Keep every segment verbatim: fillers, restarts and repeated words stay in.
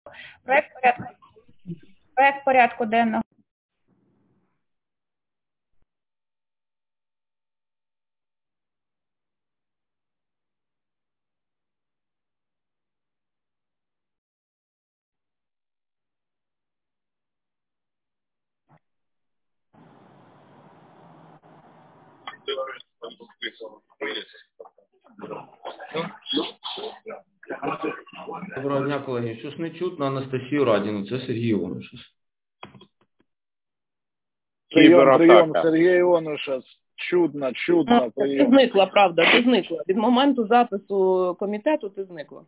Проект порядку, проект порядку денного. Доброго дня, колеги. Щось не чутно Анастасію Радіну. Це Сергій Іванушас. Прийом, прийом, Сергій Іванушас. Чудно, чудно. А, ти зникла, правда, ти зникла. Від моменту запису комітету ти зникла.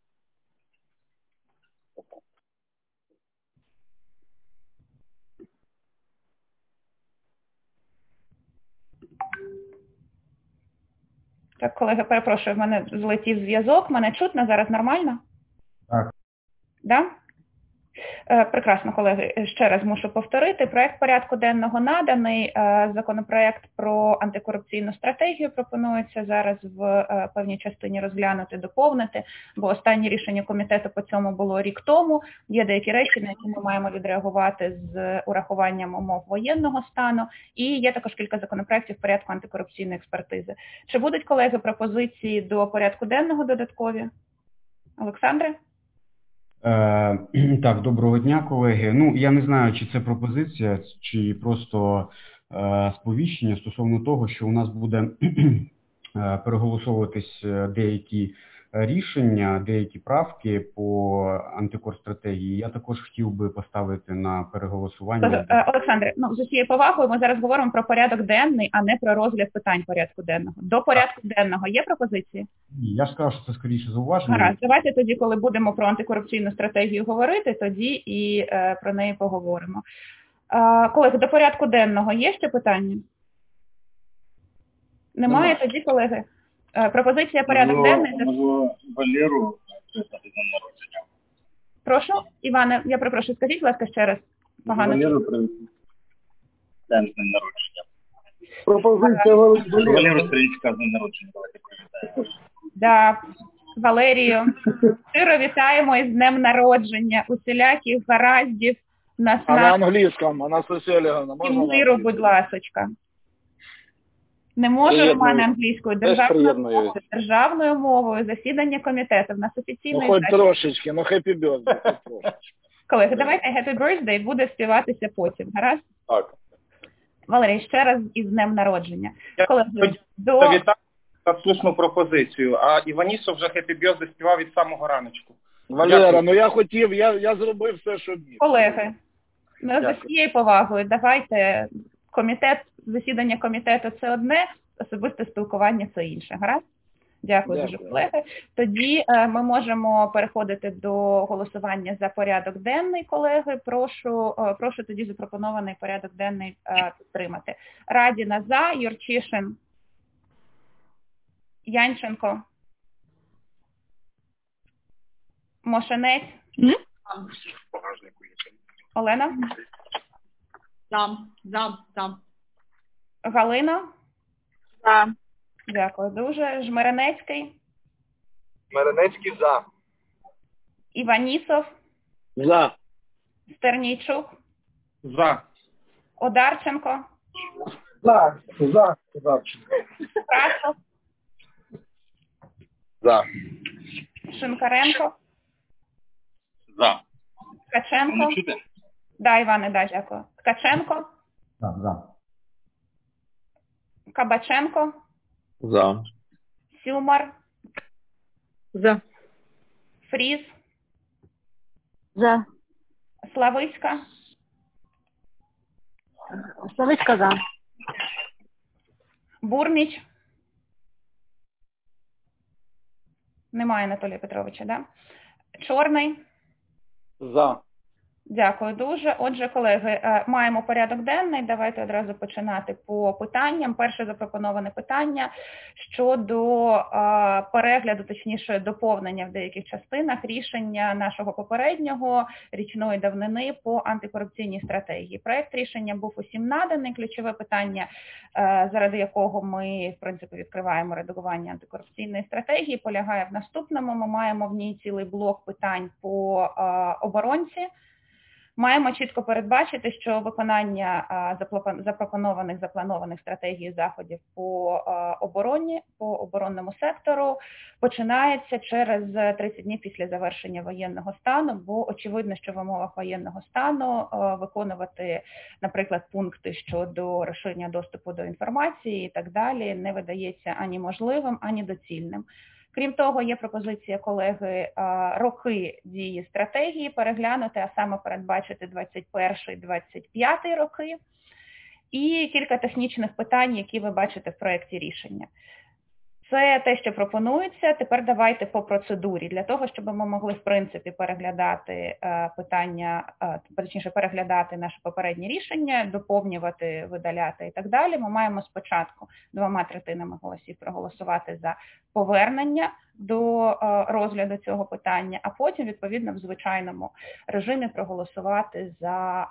Так, колеги, перепрошую, в мене злетів зв'язок. Мене чутно зараз нормально? Так. Да? Е, прекрасно, колеги. Ще раз мушу повторити. Проект порядку денного наданий. Е, законопроект про антикорупційну стратегію пропонується зараз в е, певній частині розглянути, доповнити, бо останнє рішення комітету по цьому було рік тому. Є деякі речі, на які ми маємо відреагувати з урахуванням умов воєнного стану. І є також кілька законопроєктів в порядку антикорупційної експертизи. Чи будуть, колеги, пропозиції до порядку денного додаткові? Олександре? Е, так, доброго дня, колеги. Ну, я не знаю, чи це пропозиція, чи просто е, сповіщення стосовно того, що у нас буде е, переголосовуватись деякі рішення, деякі правки по антикорстратегії. Я також хотів би поставити на переголосування. Олександре, ну, з усією повагою ми зараз говоримо про порядок денний, а не про розгляд питань порядку денного. До порядку денного є пропозиції? Ні, я ж сказав, що це скоріше зауваження. Гаразд, давайте тоді, коли будемо про антикорупційну стратегію говорити, тоді і е, про неї поговоримо. Е, колеги, до порядку денного є ще питання? Немає? Немає. Тоді, колеги, е, пропозиція порядок Можливо, денний. можливо, Валеру привітати з днем народження. Прошу, Іване, я перепрошую, скажіть, будь ласка, ще раз. Погано. Валеру привітати з днем народження. Пропозиція Валеру. Валеру Стрічка з днем народження. Давайте привітаємо. Да, Валерію, щиро вітаємо із днем народження, усіляких гараздів, А на англійському, Анастасія Олеговна, і можна? миру, будь ласочка. Не може Роман англійською, державною мовою, державною мовою, засідання комітету, в нас офіційний... Ну, хоч трошечки, ну, happy birthday, трошечки. Колеги, давайте happy birthday буде співатися потім, гаразд? Так. Валерій, ще раз із днем народження. Колеги, до... Вітаю за слушну пропозицію, а Іванісов вже happy birthday співав від самого раночку. Валера, Дякую. ну я хотів, я, я зробив все, що міг. Колеги, ну, з усією повагою, давайте, комітет, засідання комітету – це одне, особисте спілкування – це інше, гаразд? Дякую, Дякую. дуже, колеги. Тоді е, ми можемо переходити до голосування за порядок денний, колеги. Прошу, е, прошу тоді запропонований порядок денний е, підтримати. Радіна за, Юрчишин, Янченко, Мошенець, Mm? Олена, За, за, за. Галина. За. Дякую дуже. Жмеренецький, Меренецький за. Іванісов, За. Стернійчук, За. Одарченко, За. За. За. Красов, За. Шинкаренко, За. Ткаченко. Да, Іване, да, дякую. Ткаченко, Так, за. Кабаченко, За. Сюмар, За. Фріз, За. Славицька, Славицька за. Бурміч. Немає Анатолія Петровича, да? Чорний, За. Дякую дуже. Отже, колеги, маємо порядок денний. Давайте одразу починати по питанням. Перше запропоноване питання щодо перегляду, точніше доповнення в деяких частинах рішення нашого попереднього річної давнини по антикорупційній стратегії. Проект рішення був усім наданий. Ключове питання, заради якого ми, в принципі, відкриваємо редагування антикорупційної стратегії, полягає в наступному. Ми маємо в ній цілий блок питань по оборонці. Маємо чітко передбачити, що виконання запропонованих, запланованих стратегій заходів по обороні, по оборонному сектору починається через тридцять днів після завершення воєнного стану, бо очевидно, що в умовах воєнного стану виконувати, наприклад, пункти щодо розширення доступу до інформації і так далі не видається ані можливим, ані доцільним. Крім того, є пропозиція колеги роки дії стратегії переглянути, а саме передбачити двадцять перший - двадцять п'ятий роки і кілька технічних питань, які ви бачите в проєкті рішення. Це те, що пропонується. Тепер давайте по процедурі. Для того, щоб ми могли, в принципі, переглядати питання, точніше, переглядати наше попереднє рішення, доповнювати, видаляти і так далі, ми маємо спочатку двома третинами голосів проголосувати за повернення до розгляду цього питання, а потім, відповідно, в звичайному режимі проголосувати за,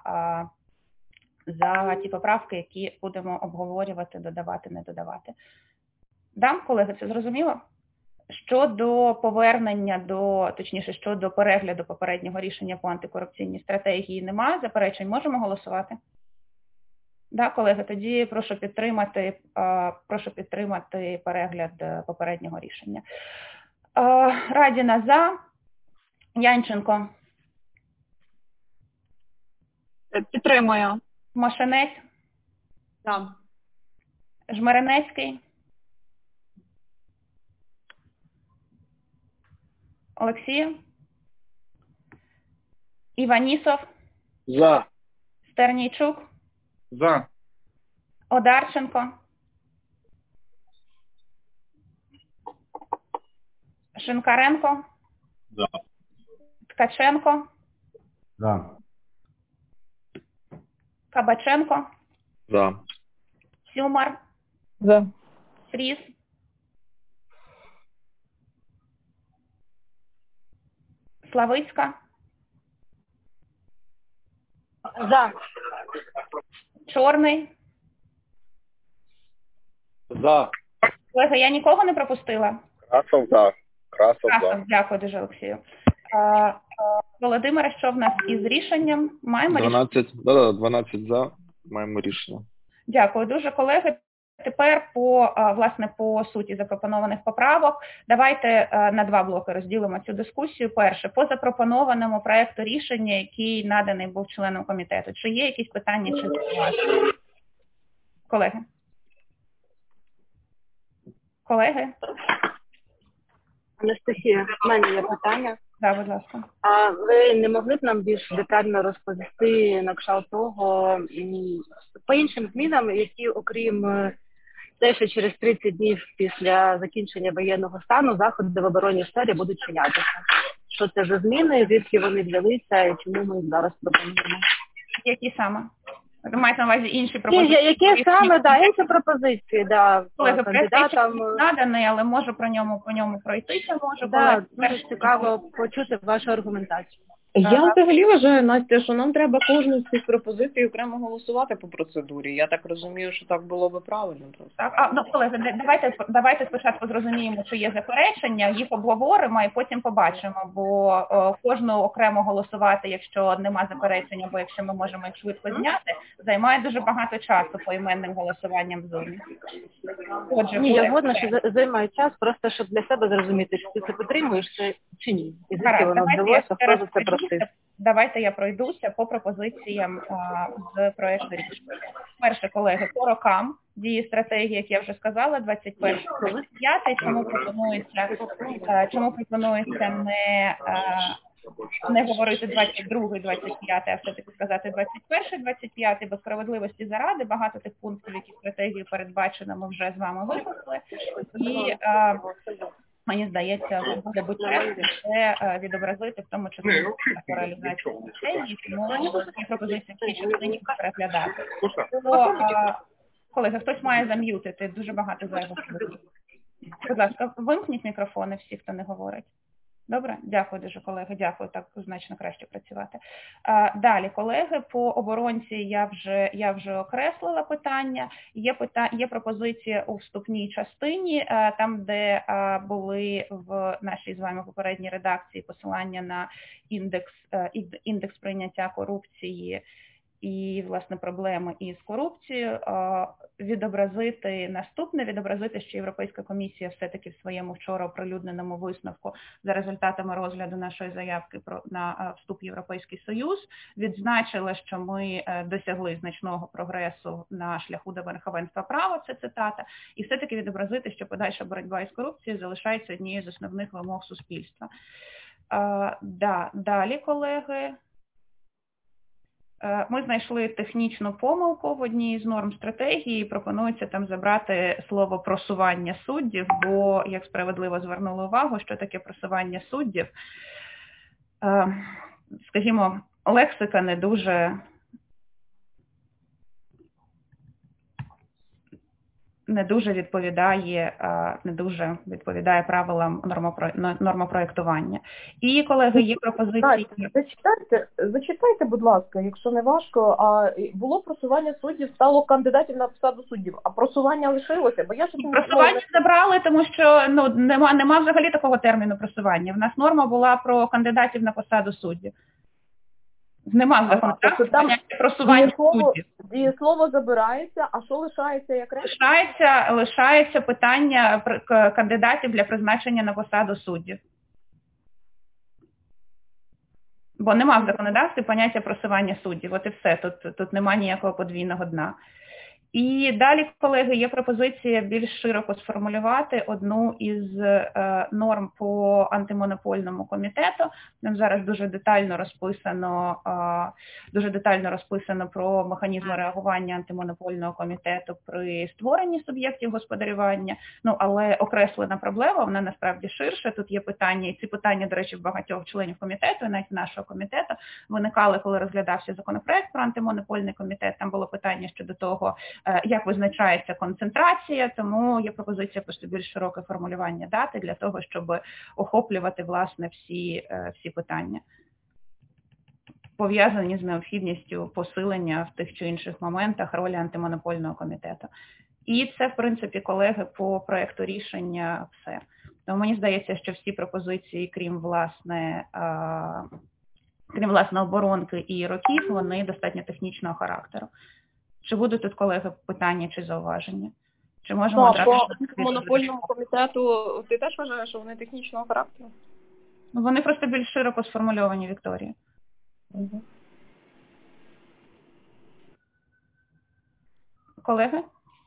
за ті поправки, які будемо обговорювати, додавати, не додавати. Да, колеги, це зрозуміло? Щодо повернення до, точніше, щодо перегляду попереднього рішення по антикорупційній стратегії немає заперечень, можемо голосувати? Да, колеги, тоді прошу підтримати, прошу підтримати перегляд попереднього рішення. Радіна за. Янченко. Підтримую. Машинець. За. Жмеренецький. Олексій. Іванісов. За. Стернійчук. За. Одарченко. Шинкаренко. За. Ткаченко. За. Кабаченко. За. Сюмар. За. Фріз. Славицька. За. Чорний. За. Колеги, я нікого не пропустила? Красов за. Красов за. Красов, дякую дуже, Олексію. А, Володимире, що в нас із рішенням? Маємо рішення? дванадцять, да, да, дванадцять за. Маємо рішення. Дякую дуже, колеги. Тепер по, власне, по суті запропонованих поправок. Давайте на два блоки розділимо цю дискусію. Перше, по запропонованому проекту рішення, який наданий був членом комітету. Чи є якісь питання, чи зауваження? Колеги? Колеги? Анастасія, в мене є питання. Да, будь ласка. А ви не могли б нам більш детально розповісти на кшталт того, м, по іншим змінам, які, окрім е, те, що через тридцять днів після закінчення воєнного стану заходи в оборонній сфері будуть чинятися? Що це за зміни, звідки вони взялися і чому ми їх зараз пропонуємо? Які саме? Ви маєте на увазі інші Ні, пропозиції? які саме, да, інші пропозиції, да, по Колеги, проект кандидатам. рішення наданий, але можу про ньому, по ньому пройтися, можу. Да, колеги. дуже цікаво почути вашу аргументацію. Я взагалі вважаю, Настя, що нам треба кожну з цих пропозицій окремо голосувати по процедурі. Я так розумію, що так було би правильно просто. Так, а, ну, колеги, да- давайте, давайте спочатку зрозуміємо, чи є заперечення, їх обговоримо і потім побачимо, бо о, кожну окремо голосувати, якщо нема заперечення, або якщо ми можемо їх швидко зняти, займає дуже багато часу по іменним голосуванням в зумі. Отже, Ні, я колеги, згодна, що за- займає час, просто щоб для себе зрозуміти, чи ти це підтримуєш це чи ні. І звідки гаразд, воно давайте я взялося, ще хто раз за це пройдуся, просив. давайте я пройдуся по пропозиціям а, з проекту рішення. Перше, колеги, по рокам дії стратегії, як я вже сказала, двадцять перший - двадцять п'ятий. Чому пропонується, а, чому пропонується не, а, не говорити двадцять другий - двадцять п'ятий, а все-таки сказати двадцять перший - двадцять п'ятий, бо справедливості заради багато тих пунктів, які стратегією передбачено, ми вже з вами виписали. І а, мені здається, буде будь-що це е, відобразити, в тому числі по реалізації стратегії, тому є пропозиції в цій частині переглядати. То, е, колеги, хтось має зам'ютити, дуже багато зайвих звуків. Будь ласка, вимкніть мікрофони всі, хто не говорить. Добре? Дякую дуже, колеги. Дякую, так значно краще працювати. А, далі, колеги, по оборонці я вже, я вже окреслила питання. Є, питання, є пропозиція у вступній частині, а, там, де а, були в нашій з вами попередній редакції посилання на індекс, а, індекс прийняття корупції і, власне, проблеми із корупцією, відобразити наступне, відобразити, що Європейська комісія все-таки в своєму вчора оприлюдненому висновку за результатами розгляду нашої заявки про на вступ в Європейський Союз відзначила, що ми досягли значного прогресу на шляху до верховенства права, це цитата, і все-таки відобразити, що подальша боротьба із корупцією залишається однією з основних вимог суспільства. А, да, далі, колеги. Ми знайшли технічну помилку в одній з норм стратегії, пропонується там забрати слово «просування суддів», бо, як справедливо звернули увагу, що таке просування суддів, скажімо, лексика не дуже, не дуже відповідає, не дуже відповідає правилам нормопроєктування. І, колеги, є пропозиції... Зачитайте, зачитайте, будь ласка, якщо не важко, а було просування суддів, стало кандидатів на посаду суддів, а просування лишилося? Бо я ж просування забрали, тому що ну, нема, нема взагалі такого терміну просування. В нас норма була про кандидатів на посаду суддів. Нема в законодавстві поняття просування суддів. Дієслово забирається, а що лишається як речі? Лишається, лишається питання кандидатів для призначення на посаду суддів. Бо нема в законодавстві поняття просування суддів. От і все, тут, тут нема ніякого подвійного дна. І далі, колеги, є пропозиція більш широко сформулювати одну із е, норм по антимонопольному комітету. Там зараз дуже детально розписано, е, дуже детально розписано про механізми реагування антимонопольного комітету при створенні суб'єктів господарювання. Ну, але окреслена проблема, вона насправді ширша. Тут є питання, і ці питання, до речі, в багатьох членів комітету, і навіть нашого комітету, виникали, коли розглядався законопроект про антимонопольний комітет. Там було питання щодо того, як визначається концентрація, тому є пропозиція просто більш широке формулювання дати для того, щоб охоплювати, власне, всі, всі питання, пов'язані з необхідністю посилення в тих чи інших моментах ролі антимонопольного комітету. І це, в принципі, колеги, по проекту рішення все. Тому мені здається, що всі пропозиції, крім, власне, крім, власне, оборонки і років, вони достатньо технічного характеру. Чи будуть тут, колеги, питання чи зауваження? Чи можемо no, одразу... По монопольному комітету ти теж вважаєш, що вони технічного характеру? Ну, вони просто більш широко сформульовані, Вікторія. Угу. Колеги?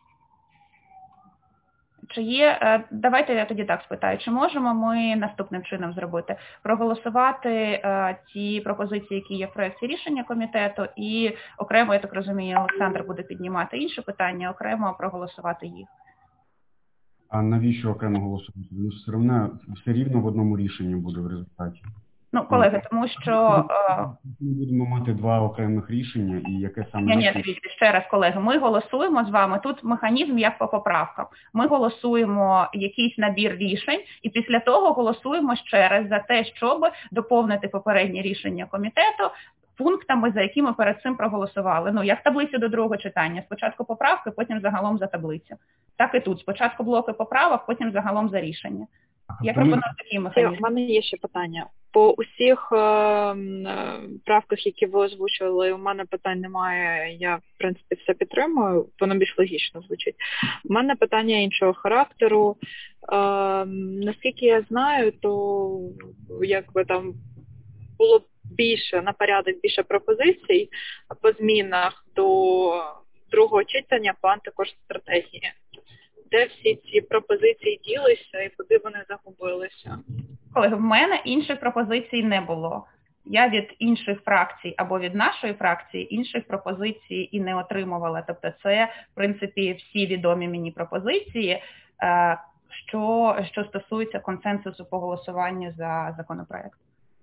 Чи є, давайте я тоді так спитаю, чи можемо ми наступним чином зробити? Проголосувати е, ті пропозиції, які є в проєкті рішення комітету, і окремо, я так розумію, Олександр буде піднімати інші питання, окремо проголосувати їх. А навіщо окремо голосувати? Ну, все рівно, все рівно в одному рішенні буде в результаті. Ну, колеги, тому що... Ми будемо мати два окремих рішення, і яке саме... Ні, ні, дивіться, ще раз, колеги, ми голосуємо з вами, тут механізм як по поправкам. Ми голосуємо якийсь набір рішень, і після того голосуємо ще раз за те, щоб доповнити попереднє рішення комітету пунктами, за які ми перед цим проголосували. Ну, як таблицю до другого читання. Спочатку поправки, потім загалом за таблицю. Так і тут. Спочатку блоки поправок, потім загалом за рішення. Я пропоную такий механізм. У мене є ще питання. По усіх е, правках, які ви озвучували, у мене питань немає, я, в принципі, все підтримую, воно більш логічно звучить. У мене питання іншого характеру. Е, наскільки я знаю, то якби там було більше, на порядок більше пропозицій по змінах до другого читання по антикорстратегії. Де всі ці пропозиції ділися і куди вони загубилися? Колеги, в мене інших пропозицій не було. Я від інших фракцій або від нашої фракції інших пропозицій і не отримувала. Тобто це, в принципі, всі відомі мені пропозиції. що, що стосується консенсусу по голосуванню за законопроект.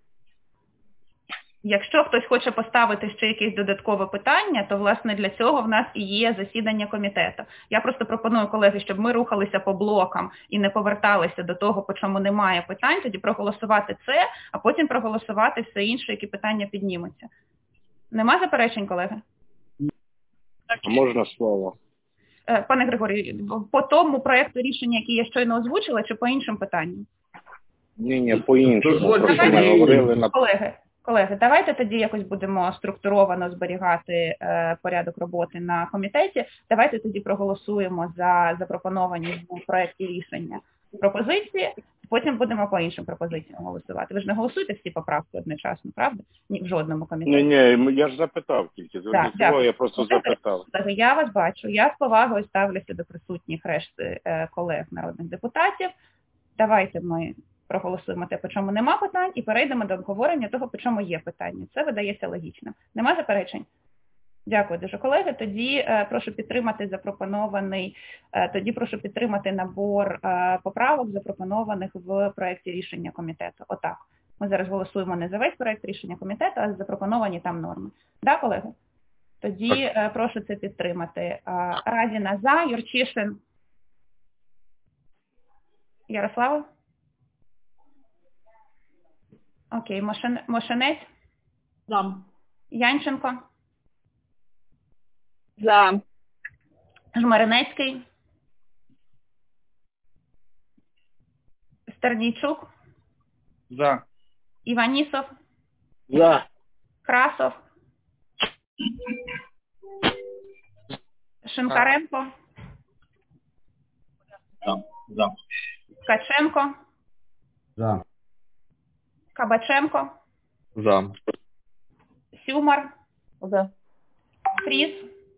Якщо хтось хоче поставити ще якесь додаткове питання, то, власне, для цього в нас і є засідання комітету. Я просто пропоную, колеги, щоб ми рухалися по блокам і не поверталися до того, по чому немає питань, тоді проголосувати це, а потім проголосувати все інше, які питання піднімуться. Нема заперечень, колеги? Можна слово? Пане Григорій, по тому проєкту рішення, який я щойно озвучила, чи по іншим питанням? Ні, ні, по-іншому. Дозвольте, Просто що ми ви- говорили на... Колеги, колеги, давайте тоді якось будемо структуровано зберігати е, порядок роботи на комітеті. Давайте тоді проголосуємо за запропоновані в проєкті рішення пропозиції, потім будемо по іншим пропозиціям голосувати. Ви ж не голосуєте всі поправки одночасно, правда? Ні, в жодному комітеті. Ні, ні, я ж запитав тільки. Так, Зверніть дякую. увагу, я просто Слухайте, запитав. колеги, я вас бачу. Я з повагою ставлюся до присутніх решти е, колег народних депутатів. Давайте ми проголосуємо те, по чому нема питань, і перейдемо до обговорення того, по чому є питання. Це видається логічним. Нема заперечень? Дякую дуже, колеги. Тоді е, прошу підтримати запропонований, е, тоді прошу підтримати набор е, поправок, запропонованих в проєкті рішення комітету. Отак. Ми зараз голосуємо не за весь проєкт рішення комітету, а за запропоновані там норми. Да, колеги? Тоді е, прошу це підтримати. Е, Разіна за, Юрчишин. Ярослава? Окей, Мошен... Мошенець? За. Янченко? За. Жмеренецький? Стернійчук? За. Іванісов? За. Красов? Шинкаренко? За. За. Ткаченко? За. Кабаченко? За. Сюмар? За. Фріс?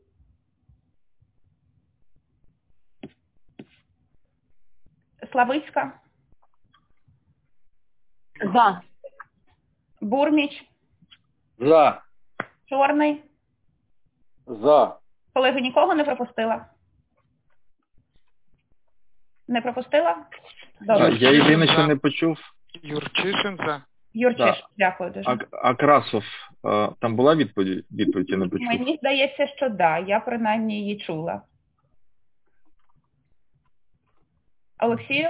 Славицька? За. Бурміч? За. Чорний? За. Колеги, нікого не пропустила? Не пропустила? Добре. Я єдине, що не почув. Юрчишин за. Юрчиш, Да. дякую дуже. А, а Красов, а, там була відповідь? Відповідь я не почув. Мені здається, що да, я принаймні її чула. Олексію?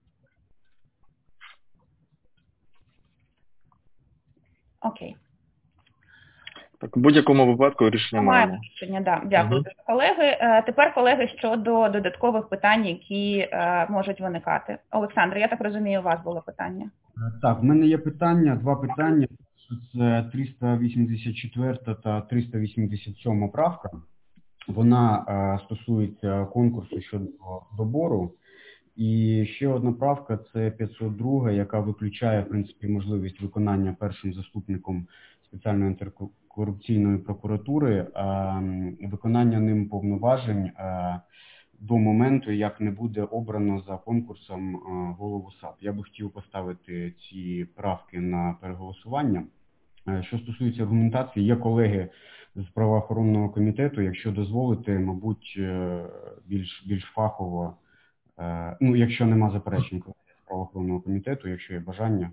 Окей. Так, в будь-якому випадку рішення Маємо маємо. рішення, да. Дякую, Мгм. дуже, колеги. Е, Тепер, колеги, щодо додаткових питань, які е, можуть виникати. Олександр, я так розумію, у вас було питання. Е, Так, в мене є питання, два питання. Це триста вісімдесят четверта та триста вісімдесят сьома правка. Вона е, стосується конкурсу щодо добору. І ще одна правка – це п'ятсот друга, яка виключає, в принципі, можливість виконання першим заступником спеціальної антикорупційної прокуратури е, виконання ним повноважень е, до моменту, як не буде обрано за конкурсом е, голову САП. Я би хотів поставити ці правки на переголосування. Е, Що стосується аргументації, є колеги з правоохоронного комітету, якщо дозволите, мабуть, е, більш, більш фахово, е, ну, якщо нема заперечень колеги з правоохоронного комітету, якщо є бажання.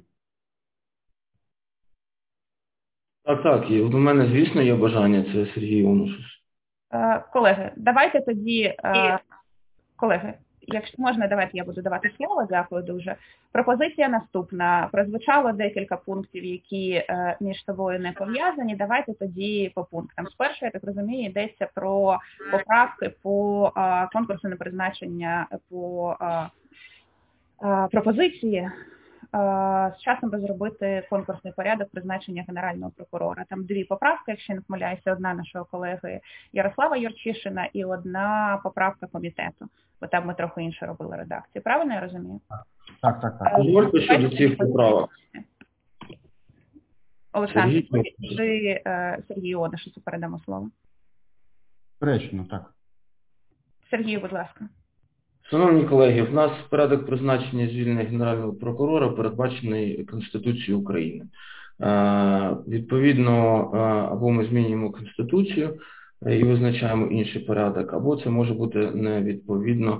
Так, так, і у мене, звісно, є бажання, це Сергій Онушус. Е, Колеги, давайте тоді, е, колеги, якщо можна, давайте я буду давати слово, дякую дуже. Пропозиція наступна. Прозвучало декілька пунктів, які е, між собою не пов'язані. Давайте тоді по пунктам. Спершу, я так розумію, йдеться про поправки по е, конкурсу на призначення по е, е, пропозиції. З часом розробити конкурсний порядок призначення генерального прокурора. Там дві поправки, якщо не помиляюся, одна нашого колеги Ярослава Юрчишина і одна поправка комітету, бо там ми трохи інше робили редакцію. Правильно я розумію? Так, так, так. Дозвольте щодо цих поправок. Олександр, Сергій. тоді Сергію Онушусу передамо слово. Речно, так. Сергію, будь ласка. Шановні колеги, в нас порядок призначення звільнення генерального прокурора передбачений Конституцією України. Е, Відповідно, е, або ми змінюємо Конституцію і визначаємо інший порядок, або це може бути не відповідно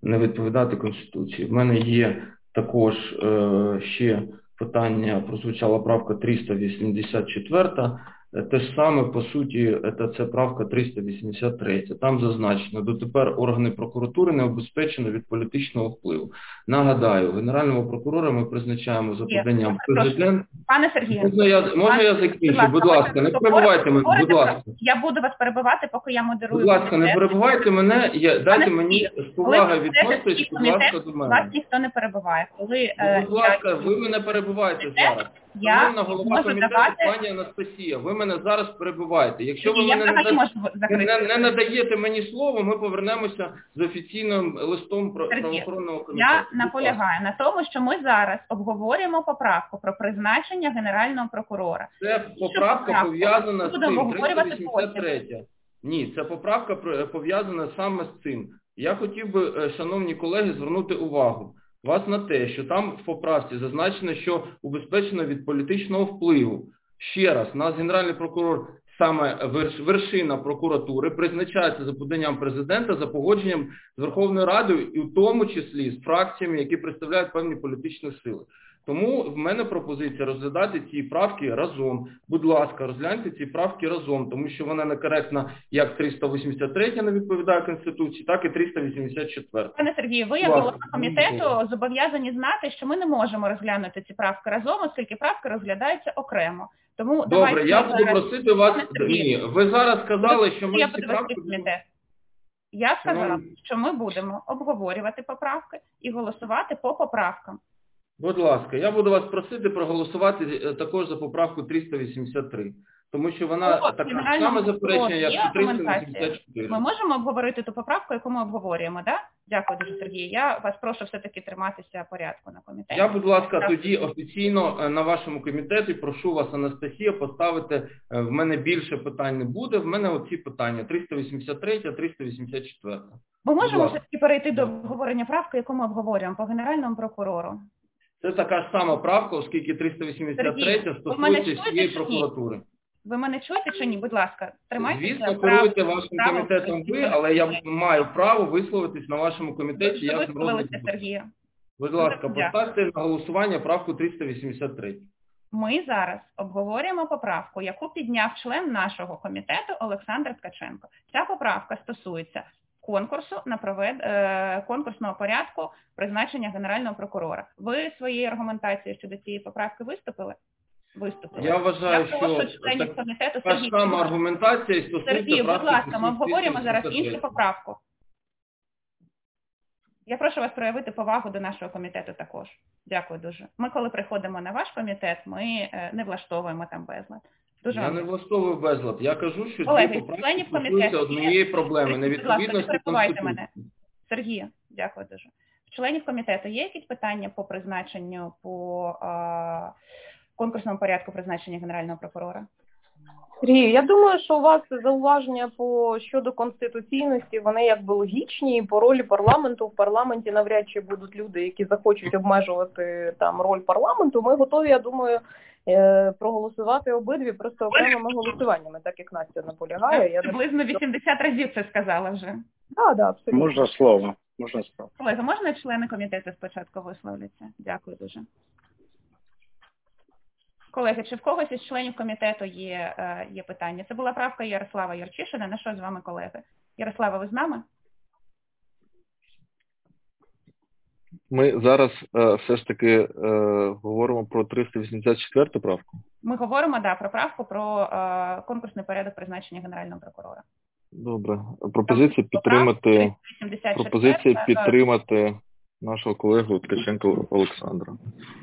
не відповідати Конституції. В мене є також е, ще питання, прозвучала правка триста вісімдесят чотири. Те ж саме, по суті, це правка триста вісімдесят три. Там зазначено, дотепер органи прокуратури не обезпечено від політичного впливу. Нагадаю, Генерального прокурора ми призначаємо за поданням президента. Пане Сергію, можна я, можна я закінчу? Будь ласка, не перебивайте мене, будь ласка. Я буду вас перебивати, поки я модерую. Будь ласка, не перебивайте мене, я, дайте мені з повагою відноситись, будь ласка, до мене. Вас ніхто не перебиває. Коли, ну, будь ласка, я... ви мене перебиваєте зараз. Я Шановна голова комітету, давати... пані Анастасія, ви мене зараз перебиваєте. Якщо ви мене не, не, не, не надаєте мені слово, ми повернемося з офіційним листом про правоохоронного комітету. Я наполягаю на тому, що ми зараз обговорюємо поправку про призначення Генерального прокурора. Це поправка пов'язана з цим, триста вісімдесят три. Ні, це поправка пов'язана саме з цим. Я хотів би, шановні колеги, звернути увагу вас на те, що там в поправці зазначено, що убезпечено від політичного впливу. Ще раз, нас Генеральний прокурор, саме вершина прокуратури, призначається за поданням президента, за погодженням з Верховною Радою і в тому числі з фракціями, які представляють певні політичні сили. Тому в мене пропозиція розглядати ці правки разом. Будь ласка, розгляньте ці правки разом, тому що вона некоректна як триста вісімдесят три не відповідає Конституції, так і триста вісімдесят чотири. Пане Сергію, ви як голова комітету зобов'язані знати, що ми не можемо розглянути ці правки разом, оскільки правки розглядаються окремо. Тому добре, я буду зараз... просити вас... Ні, ви зараз сказали, що ми я ці правки... Я сказала, що ми будемо обговорювати поправки і голосувати по поправкам. Будь ласка, я буду вас просити проголосувати також за поправку триста вісімдесят три, тому що вона О, така саме заперечення, як і триста вісімдесят чотири. Ми можемо обговорити ту поправку, яку ми обговорюємо, так? Да? Дякую дуже, Сергій. Я вас прошу все-таки триматися порядку на комітеті. Я, будь ласка, так. Тоді офіційно на вашому комітеті прошу вас, Анастасія, поставити, в мене більше питань не буде, в мене оці питання триста вісімдесят три, триста вісімдесят чотири. Ми можемо все-таки перейти до обговорення правки, яку ми обговорюємо по Генеральному прокурору? Це така ж сама правка, оскільки триста вісімдесят три стосується всієї прокуратури. Ви мене чуєте чи ні? Будь ласка, тримайтеся. Звісно, керуєте вашим комітетом ви, але я маю право висловитись на вашому комітеті. Ви висловилися, Сергія. Будь ласка, поставте на голосування правку триста вісімдесят три. Ми зараз обговорюємо поправку, яку підняв член нашого комітету Олександр Ткаченко. Ця поправка стосується конкурсу на провед... е... конкурсного порядку призначення Генерального прокурора. Ви своєю аргументацією щодо цієї поправки виступили? Виступили. Я вважаю, Я що комітету, та ж сама аргументація стосується Сергій, будь ласка, ми обговорюємо зараз шістдесят три. іншу поправку. Я прошу вас проявити повагу до нашого комітету також. Дякую дуже. Ми, коли приходимо на ваш комітет, ми не влаштовуємо там безлад. Дуже я вам... не влаштовую безлад. Я кажу, що Колеги, ці поправки стосуються однієї проблеми, невідповідності Конституції. Сергію, дякую дуже. В членів комітету є якісь питання по призначенню, по а, конкурсному порядку призначення Генерального прокурора? Сергій, я думаю, що у вас зауваження по щодо конституційності, вони якби логічні, і по ролі парламенту. В парламенті навряд чи будуть люди, які захочуть обмежувати там роль парламенту. Ми готові, я думаю, проголосувати обидві просто окремими голосуваннями, так як Настя наполягає. Я приблизно вісімдесят разів це сказала вже. Так, да, абсолютно. Можна слово. Можна слово. Колеги, можна члени комітету спочатку висловляться? Дякую дуже. Колеги, чи в когось із членів комітету є, є питання? Це була правка Ярослава Юрчишина. На що з вами, колеги? Ярослава, ви з нами? Ми зараз е, все ж таки е, говоримо про триста вісімдесят четверту правку. Ми говоримо, да, про правку про е, конкурсний порядок призначення Генерального прокурора. Добре. Пропозиція підтримати, пропозиція підтримати нашого колегу Ткаченка Олександра.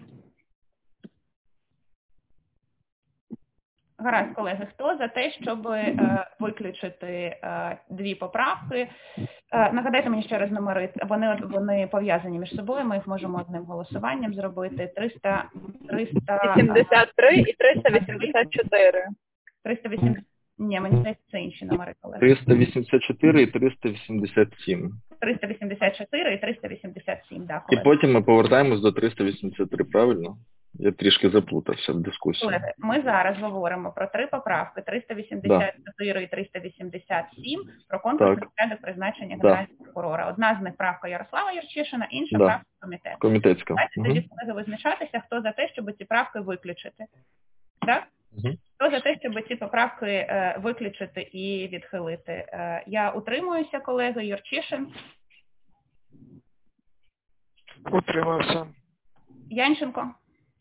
Гаразд, колеги, хто за те, щоб е, виключити е, дві поправки? Е, нагадайте мені ще раз номери, вони, вони пов'язані між собою, ми їх можемо одним голосуванням зробити. триста, триста... вісімдесят три і триста вісімдесят чотири. триста вісімдесят... Ні, мені здається, це інші номери, колеги. триста вісімдесят чотири і триста вісімдесят сім. триста вісімдесят чотири і триста вісімдесят сім, так, да, і потім ми повертаємось до триста вісімдесят три, правильно? Я трішки заплутався в дискусії. Колеги, ми зараз говоримо про три поправки: триста вісімдесят чотири і триста вісімдесят сім про конкурсний порядок призначення генерального прокурора. Одна з них правка Ярослава Юрчишина, інша да. правка комітету. Комітетська. Давайте угу. тоді, колеги, визначатися, хто за те, щоб ці правки виключити. Так? Угу. Хто за те, щоб ці поправки е, виключити і відхилити? Е, я утримуюся, колеги. Юрчишин. Утримався. Янченко.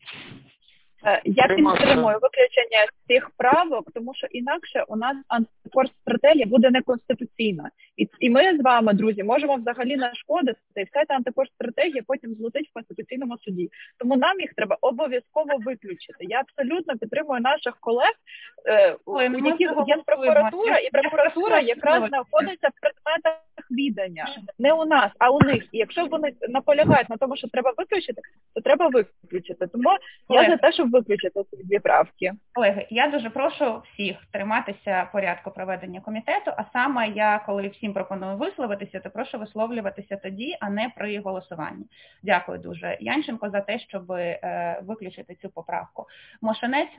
Я підтримую виключення цих правок, тому що інакше у нас антикорстратегія буде неконституційна. І, і ми з вами, друзі, можемо взагалі нашкодити, і вся ця антикорстратегія потім злетить в Конституційному суді. Тому нам їх треба обов'язково виключити. Я абсолютно підтримую наших колег, е, Ой, у яких є прокуратура, і прокуратура якраз знаходиться в предметах відання. Не у нас, а у них. І якщо вони наполягають на тому, що треба виключити, то треба виключити. Тому Олег, я за те, щоб виключити ці дві правки. Колеги, я дуже прошу всіх триматися порядку проведення комітету, а саме я, коли всім пропоную висловитися, то прошу висловлюватися тоді, а не при голосуванні. Дякую дуже, Янченко, за те, щоб е, виключити цю поправку. Мошенець?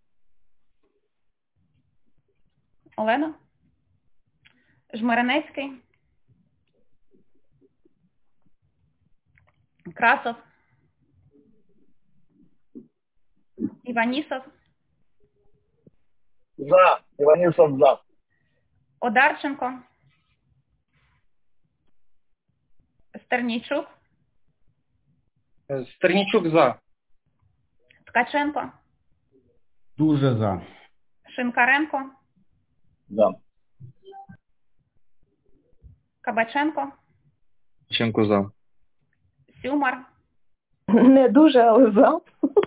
Олена? Жмеренецький? Красов? Іванісов? За. Іванісов за. Одарченко? Стернійчук? Стернійчук за. Ткаченко? Дуже за. Шинкаренко? За. Кабаченко? Кабаченко за. Сюмар? Не дуже, але за.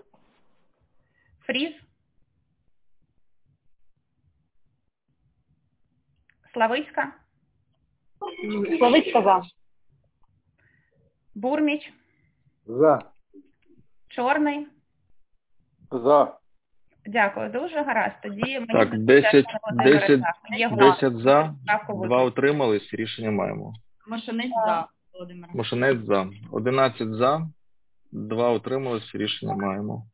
Фріз? Славицька? Славицька за. Бурміч? За. Чорний? За. Дякую, дуже гаразд. Тоді мені Так, десять, десять, Є десять за, Правку два виключити. утримались, рішення маємо. Мошенець за. Володимир. Мошенець за. одинадцять за, два утримались, рішення маємо.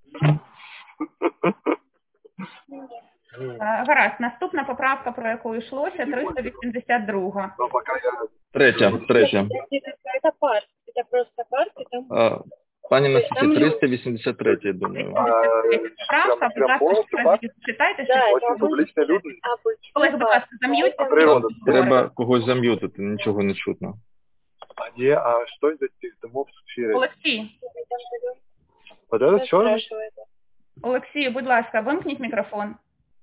Е, Гаразд, наступна поправка, про яку йшлося, триста вісімдесят друга. Третя, третя. Це парк. Це просто парк, і там... А, пані Насті, триста вісімдесят три, я думаю. Правка, будь ласка, читайте, що Публічні люди. Олег, будь ласка, зам'ютьте. Треба когось зам'ютити, нічого не чутно. А не, а что из этих домов с эфирой? Олексій, Вот этот черный? Олексій, будь ласка, вимкніть мікрофон.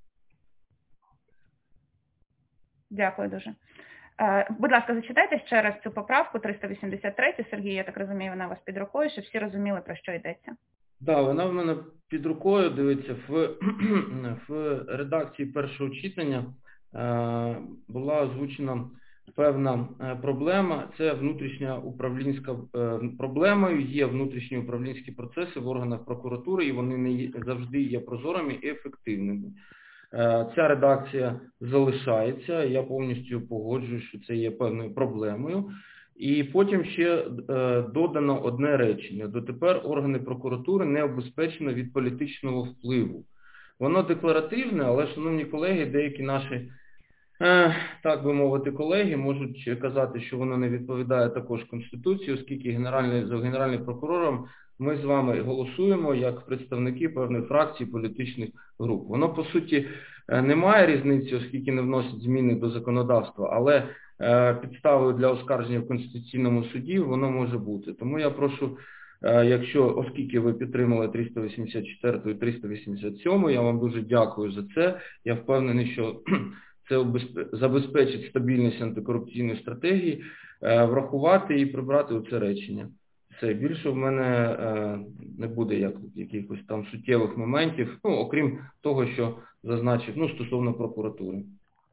Дякую дуже. Е, Будь ласка, зачитайте ще раз цю поправку триста вісімдесят три. Сергій, я так розумію, вона у вас під рукою, щоб всі розуміли, про що йдеться. Так, да, вона в мене під рукою, дивиться, в, в редакції першого читання е, була озвучена певна е, проблема. Це внутрішня управлінська е, проблемою, є внутрішні управлінські процеси в органах прокуратури, і вони не є, завжди є прозорими і ефективними. Ця редакція залишається, я повністю погоджуюсь, що це є певною проблемою. І потім ще е, додано одне речення. Дотепер органи прокуратури не обезпечено від політичного впливу. Воно декларативне, але, шановні колеги, деякі наші, е, так би мовити, колеги можуть казати, що воно не відповідає також Конституції, оскільки генеральний, за генеральним прокурором ми з вами голосуємо як представники певної фракції політичних груп. Воно, по суті, не має різниці, оскільки не вносить зміни до законодавства, але підставою для оскарження в Конституційному суді воно може бути. Тому я прошу, якщо, оскільки ви підтримали триста вісімдесят четверту і триста вісімдесят сьому, я вам дуже дякую за це. Я впевнений, що це забезпечить стабільність антикорупційної стратегії, врахувати і прибрати оце речення. Це більше в мене е, не буде як, якихось там суттєвих моментів, ну, окрім того, що зазначив, ну, стосовно прокуратури.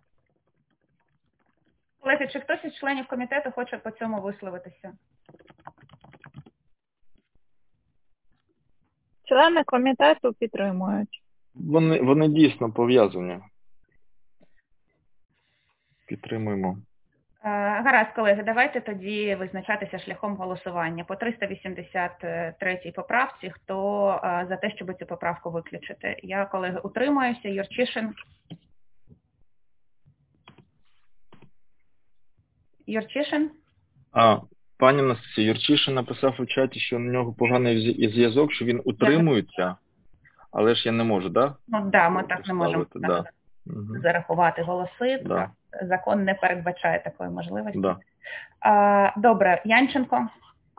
Колеги, чи хтось із членів комітету хоче по цьому висловитися? Члени комітету підтримують. Вони, вони дійсно пов'язані. Підтримуємо. Гаразд, колеги, давайте тоді визначатися шляхом голосування. По триста вісімдесят третій поправці, хто за те, щоб цю поправку виключити? Я, колеги, утримаюся. Юрчишин. Юрчишин? А, пані Анастасія, Юрчишин написав у чаті, що на нього поганий зв'язок, що він утримується, але ж я не можу, так? Да? Ну так, да, ми так не можемо да. зарахувати голоси. Да. Закон не передбачає такої можливості. Да. А, добре, Янченко?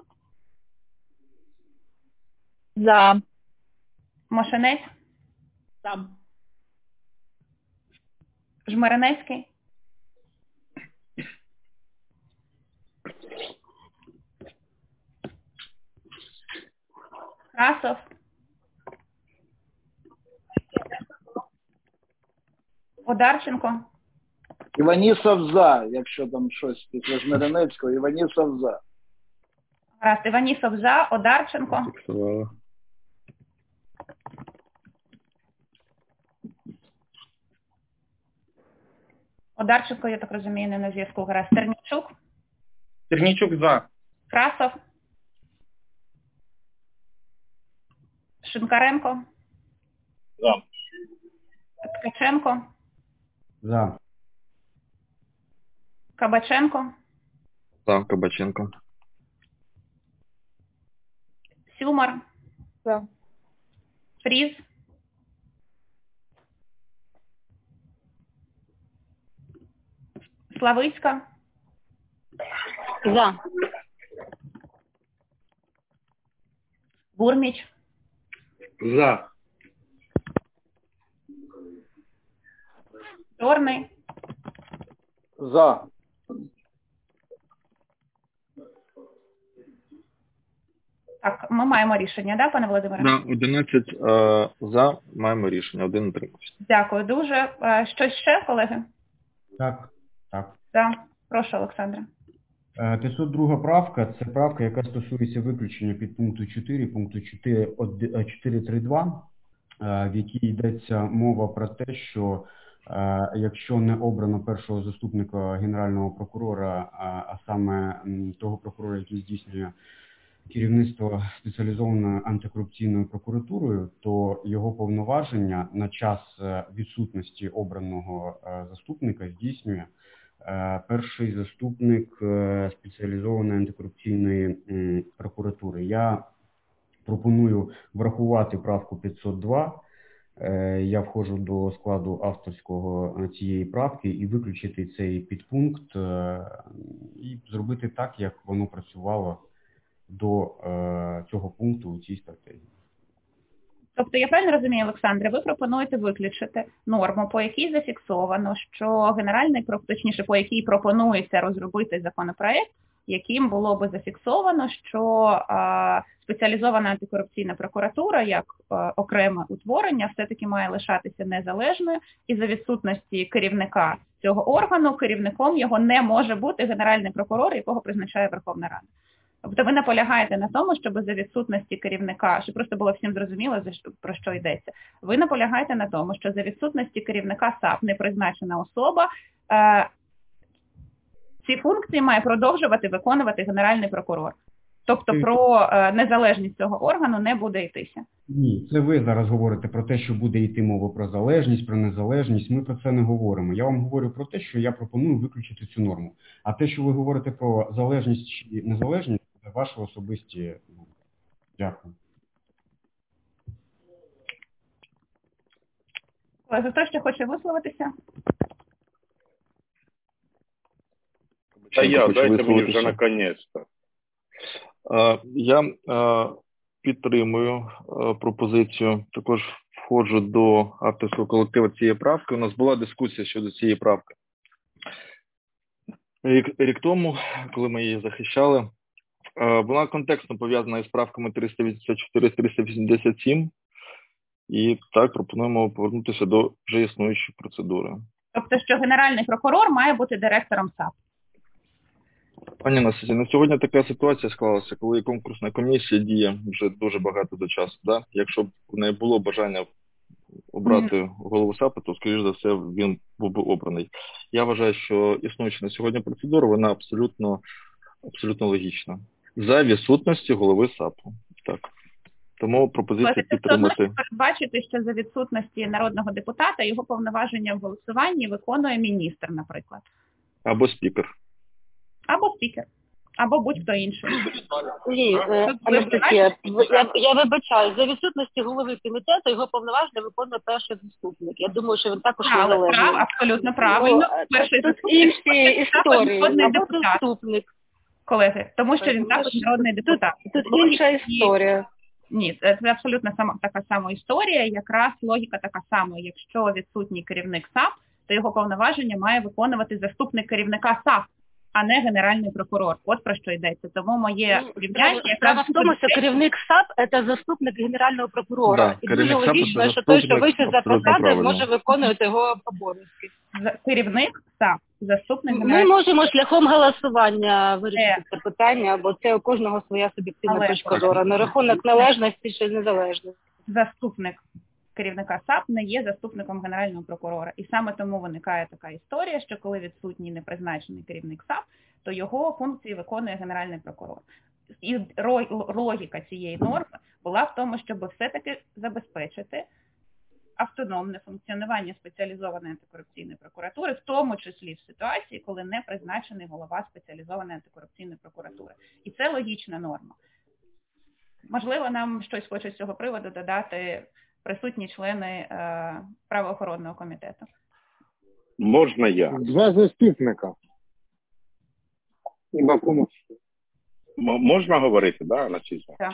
За. Мошенець? За. Жмеренецький? Красов? Одарченко? Іванісов за, якщо там щось після Жмеренецького, Іванісов за. Раз, Іванісов за, Одарченко? Фіксувала. Одарченко, я так розумію, не на зв'язку. Гаразд. Тернічук? Тернічук за. Красов? Шинкаренко? За. Ткаченко? За. Кабаченко? За, Кабаченко. Сюмар? За. Фріз? Славицька? За. Бурміч? За. Чорний? За. Так, ми маємо рішення, да, пане Володимире? Да, одинадцять е, за, маємо рішення, один утримався. Дякую дуже. Е, Щось ще, колеги? Так, так. Так, прошу, Олександре. Е, п'ятсот друга правка – це правка, яка стосується виключення підпункту чотири, пункту чотири три два, в якій йдеться мова про те, що е, якщо не обрано першого заступника Генерального прокурора, а, а саме м, того прокурора, який здійснює керівництво спеціалізованою антикорупційною прокуратурою, то його повноваження на час відсутності обраного заступника здійснює перший заступник спеціалізованої антикорупційної прокуратури. Я пропоную врахувати правку п'ятсот два. Я входжу до складу авторського цієї правки і виключити цей підпункт і зробити так, як воно працювало до е, цього пункту у цій стратегії. Тобто, я правильно розумію, Олександре, ви пропонуєте виключити норму, по якій зафіксовано, що Генеральний прокурор, точніше, по якій пропонується розробити законопроект, яким було би зафіксовано, що е, спеціалізована антикорупційна прокуратура, як е, окреме утворення, все-таки має лишатися незалежною, і за відсутності керівника цього органу, керівником його не може бути Генеральний прокурор, якого призначає Верховна Рада. Тобто ви наполягаєте на тому, щоб за відсутності керівника, щоб просто було всім зрозуміло, про що йдеться, ви наполягаєте на тому, що за відсутності керівника САП не призначена особа, е, ці функції має продовжувати виконувати Генеральний прокурор. Тобто про е, незалежність цього органу не буде йтися. Ні, це ви зараз говорите про те, що буде йти мова про залежність, про незалежність. Ми про це не говоримо. Я вам говорю про те, що я пропоную виключити цю норму. А те, що ви говорите про залежність чи незалежність, це ваші особисті. Дякую. Колеги, хто ще хоче висловитися? Та я, дайте мені вже наконець-то. Я підтримую пропозицію, також входжу до авторського колективу цієї правки. У нас була дискусія щодо цієї правки. Рік, рік тому, коли ми її захищали, вона контекстно пов'язана із правками триста вісімдесят чотири - триста вісімдесят сім. І так пропонуємо повернутися до вже існуючої процедури. Тобто, що Генеральний прокурор має бути директором САП? Пані Анастасія, на сьогодні така ситуація склалася, коли конкурсна комісія діє вже дуже багато до часу. Да? Якщо б в неї було бажання обрати mm. голову САПу, то, скоріш за все, він був би обраний. Я вважаю, що існуюча на сьогодні процедура, вона абсолютно, абсолютно логічна. За відсутності голови САПу. Так. Тому пропозиція підтримати. Бачите, що за відсутності народного депутата його повноваження в голосуванні виконує міністр, наприклад. Або спікер. Або спікер. Або будь-хто інший. Ні, Анастасія, я, я вибачаю, за відсутності голови комітету його повноваження виконує перший заступник. Я думаю, що він також незалежний. Прав, абсолютно правильно. Ну, перший тут інші історії. Або заступник. Колеги, тому що він також народний депутат. Тут, тут інша історія. Ні, це абсолютно сама, така сама історія, якраз логіка така сама. Якщо відсутній керівник САП, то його повноваження має виконувати заступник керівника САП, а не генеральний прокурор. От про що йдеться. Тому моє порівняння... Ну, справа в тому, що керівник САП – це заступник генерального прокурора. Да, і дуже логічно, що той, що вище за посади, може виконувати його обов'язки. Керівник САП, заступник Ми генерального... можемо шляхом голосування вирішити це питання, бо це у кожного своя суб'єктивна Але... точка зору. На рахунок належності чи незалежності. Заступник керівника САП не є заступником генерального прокурора. І саме тому виникає така історія, що коли відсутній непризначений керівник САП, то його функції виконує генеральний прокурор. І логіка цієї норми була в тому, щоб все-таки забезпечити автономне функціонування спеціалізованої антикорупційної прокуратури, в тому числі в ситуації, коли не призначений голова спеціалізованої антикорупційної прокуратури. І це логічна норма. Можливо, нам щось хоче з цього приводу додати присутні члени е, правоохоронного комітету. Можна я? Два заступника. М- можна говорити, да, Анастасія? Так.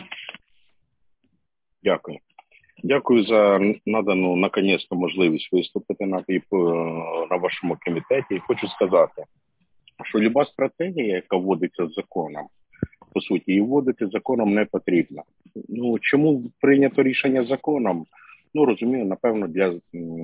Дякую. Дякую за надану, наконець-то, можливість виступити на, на вашому комітеті. І хочу сказати, що люба стратегія, яка вводиться законом, по суті, і вводити законом не потрібно. Ну, чому прийнято рішення законом? Ну, розумію, напевно, для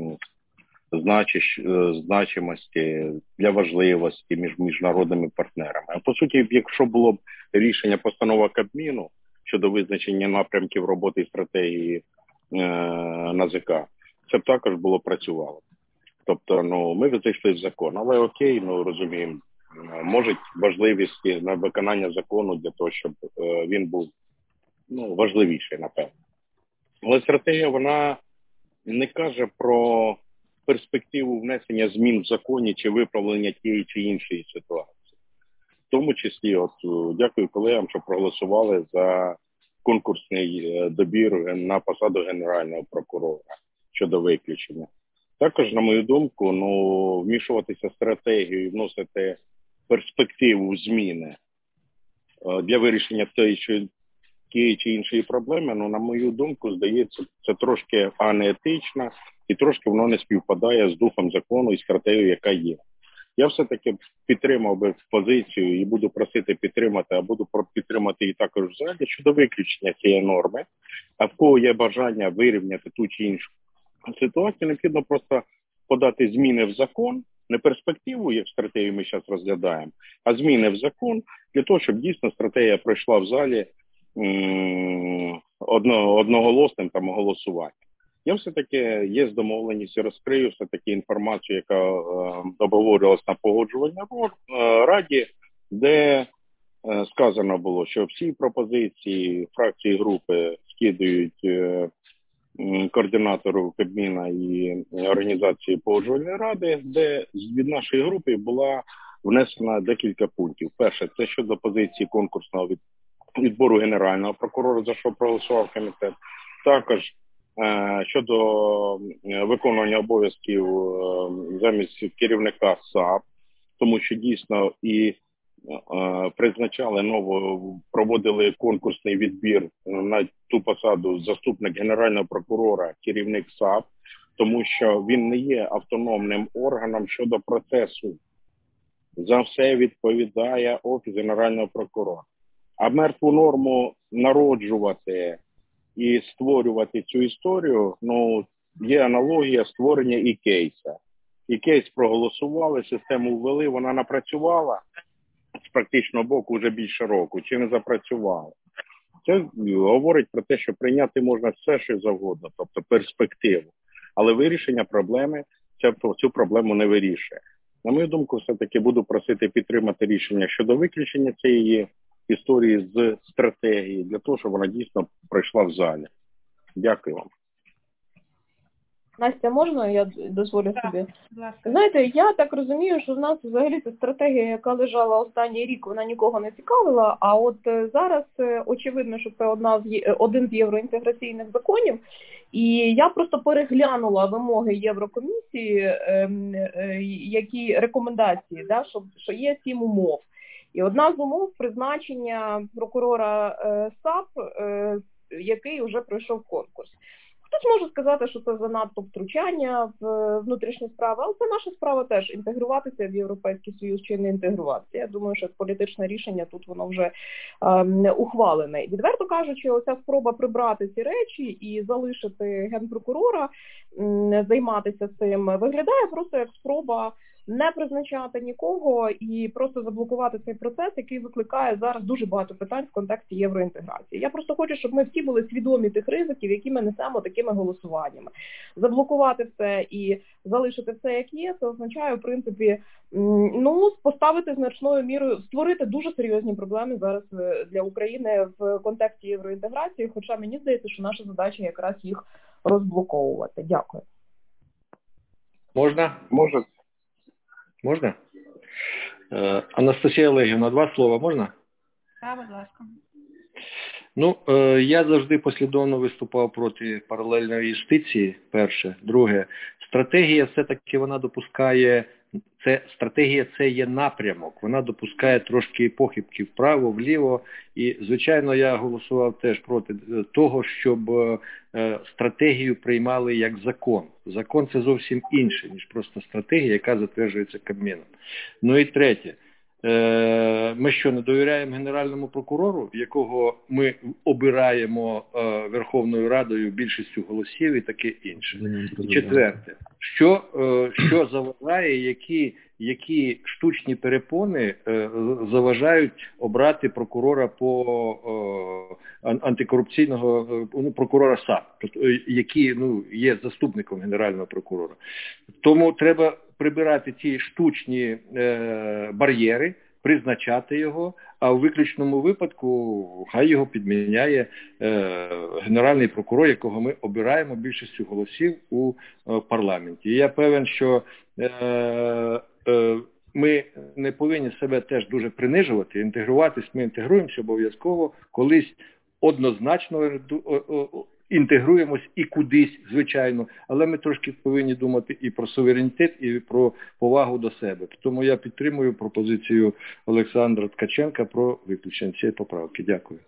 значиш, значимості, для важливості між міжнародними партнерами. А по суті, якщо було б рішення постанова Кабміну щодо визначення напрямків роботи і стратегії е, НАЗК, це б також було працювало. Тобто, ну, ми зайшли в закон, але окей, ну, розуміємо, може важливість на виконання закону для того, щоб е, він був, ну, важливіший, напевно. Але стратегія, вона не каже про перспективу внесення змін в законі чи виправлення тієї чи іншої ситуації. В тому числі, от, дякую колегам, що проголосували за конкурсний добір на посаду генерального прокурора щодо виключення. Також, на мою думку, ну, вмішуватися в стратегію і вносити перспективу зміни для вирішення тієї чи, тієї чи іншої проблеми, ну, на мою думку, здається, це трошки анеетично і трошки воно не співпадає з духом закону і стратегією, яка є. Я все-таки підтримав би позицію і буду просити підтримати, а буду підтримати і також в залі щодо виключення цієї норми. А в кого є бажання вирівняти ту чи іншу ситуацію, необхідно просто подати зміни в закон, не перспективу, як стратегію ми зараз розглядаємо, а зміни в закон для того, щоб дійсно стратегія пройшла в залі м- одно, одноголосним там голосуванням. Я все-таки є з домовленістю, розкрию все-таки інформацію, яка е, обговорювалася на погоджувальній раді, де е, сказано було, що всі пропозиції фракції групи скидують е, координатору Кабміна і організації погоджувальної ради, де від нашої групи була внесена декілька пунктів. Перше, це щодо позиції конкурсного від, відбору генерального прокурора, за що проголосував комітет. Також е, щодо виконування обов'язків е, замість керівника САП, тому що дійсно і призначали нову, проводили конкурсний відбір на ту посаду заступник генерального прокурора, керівник САП, тому що він не є автономним органом щодо процесу. За все відповідає Офіс Генерального прокурора. А мертву норму народжувати і створювати цю історію, ну, є аналогія створення і кейса. І кейс проголосували, систему ввели, вона напрацювала з практичного боку вже більше року, чи не запрацювало. Це говорить про те, що прийняти можна все, що завгодно, тобто перспективу. але вирішення проблеми цю, цю проблему не вирішує. На мою думку, все-таки буду просити підтримати рішення щодо виключення цієї історії з стратегії, для того, щоб вона дійсно пройшла в залі. Дякую вам. Настя, можна я дозволю так, собі? Знаєте, я так розумію, що в нас взагалі ця стратегія, яка лежала останній рік, вона нікого не цікавила, а от зараз очевидно, що це одна з, один з євроінтеграційних законів, і я просто переглянула вимоги Єврокомісії, які рекомендації, да, що, що є сім умов. І одна з умов призначення прокурора САП, який вже пройшов конкурс. Хтось може сказати, що це занадто втручання в внутрішні справи, але це наша справа теж інтегруватися в Європейський Союз чи не інтегруватися. Я думаю, що політичне рішення тут воно вже ем, ухвалене. Відверто кажучи, оця спроба прибрати ці речі і залишити генпрокурора м, займатися цим виглядає просто як спроба не призначати нікого і просто заблокувати цей процес, який викликає зараз дуже багато питань в контексті євроінтеграції. Я просто хочу, щоб ми всі були свідомі тих ризиків, які ми несемо такими голосуваннями. Заблокувати все і залишити все як є, це означає, в принципі, ну, поставити значною мірою, створити дуже серйозні проблеми зараз для України в контексті євроінтеграції, хоча мені здається, що наша задача якраз їх розблоковувати. Дякую. Можна? Можна. Можна? Е, Анастасія Олегівна, два слова можна? Так, будь ласка. Ну, е, я завжди послідовно виступав проти паралельної юстиції, перше. Друге, стратегія все-таки вона допускає, це стратегія це є напрямок, вона допускає трошки похибки вправо, вліво. І, звичайно, я голосував теж проти того, щоб е, стратегію приймали як закон. Закон – це зовсім інше, ніж просто стратегія, яка затверджується Кабміном. Ну і третє. Ми що, не довіряємо Генеральному прокурору, якого ми обираємо е, Верховною Радою більшістю голосів і таке інше. І четверте. Що, е, що заважає, які, які штучні перепони е, заважають обрати прокурора по е, антикорупційного, ну, прокурора САП, який, ну, є заступником Генерального прокурора. Тому треба прибирати ті штучні е, бар'єри, призначати його, а у виключному випадку хай його підміняє е, Генеральний прокурор, якого ми обираємо більшістю голосів у е, парламенті. І я певен, що е, е, ми не повинні себе теж дуже принижувати, інтегруватись, ми інтегруємося обов'язково, колись однозначно інтегруємось і кудись, звичайно, але ми трошки повинні думати і про суверенітет, і про повагу до себе. Тому я підтримую пропозицію Олександра Ткаченка про виключення цієї поправки. Дякую.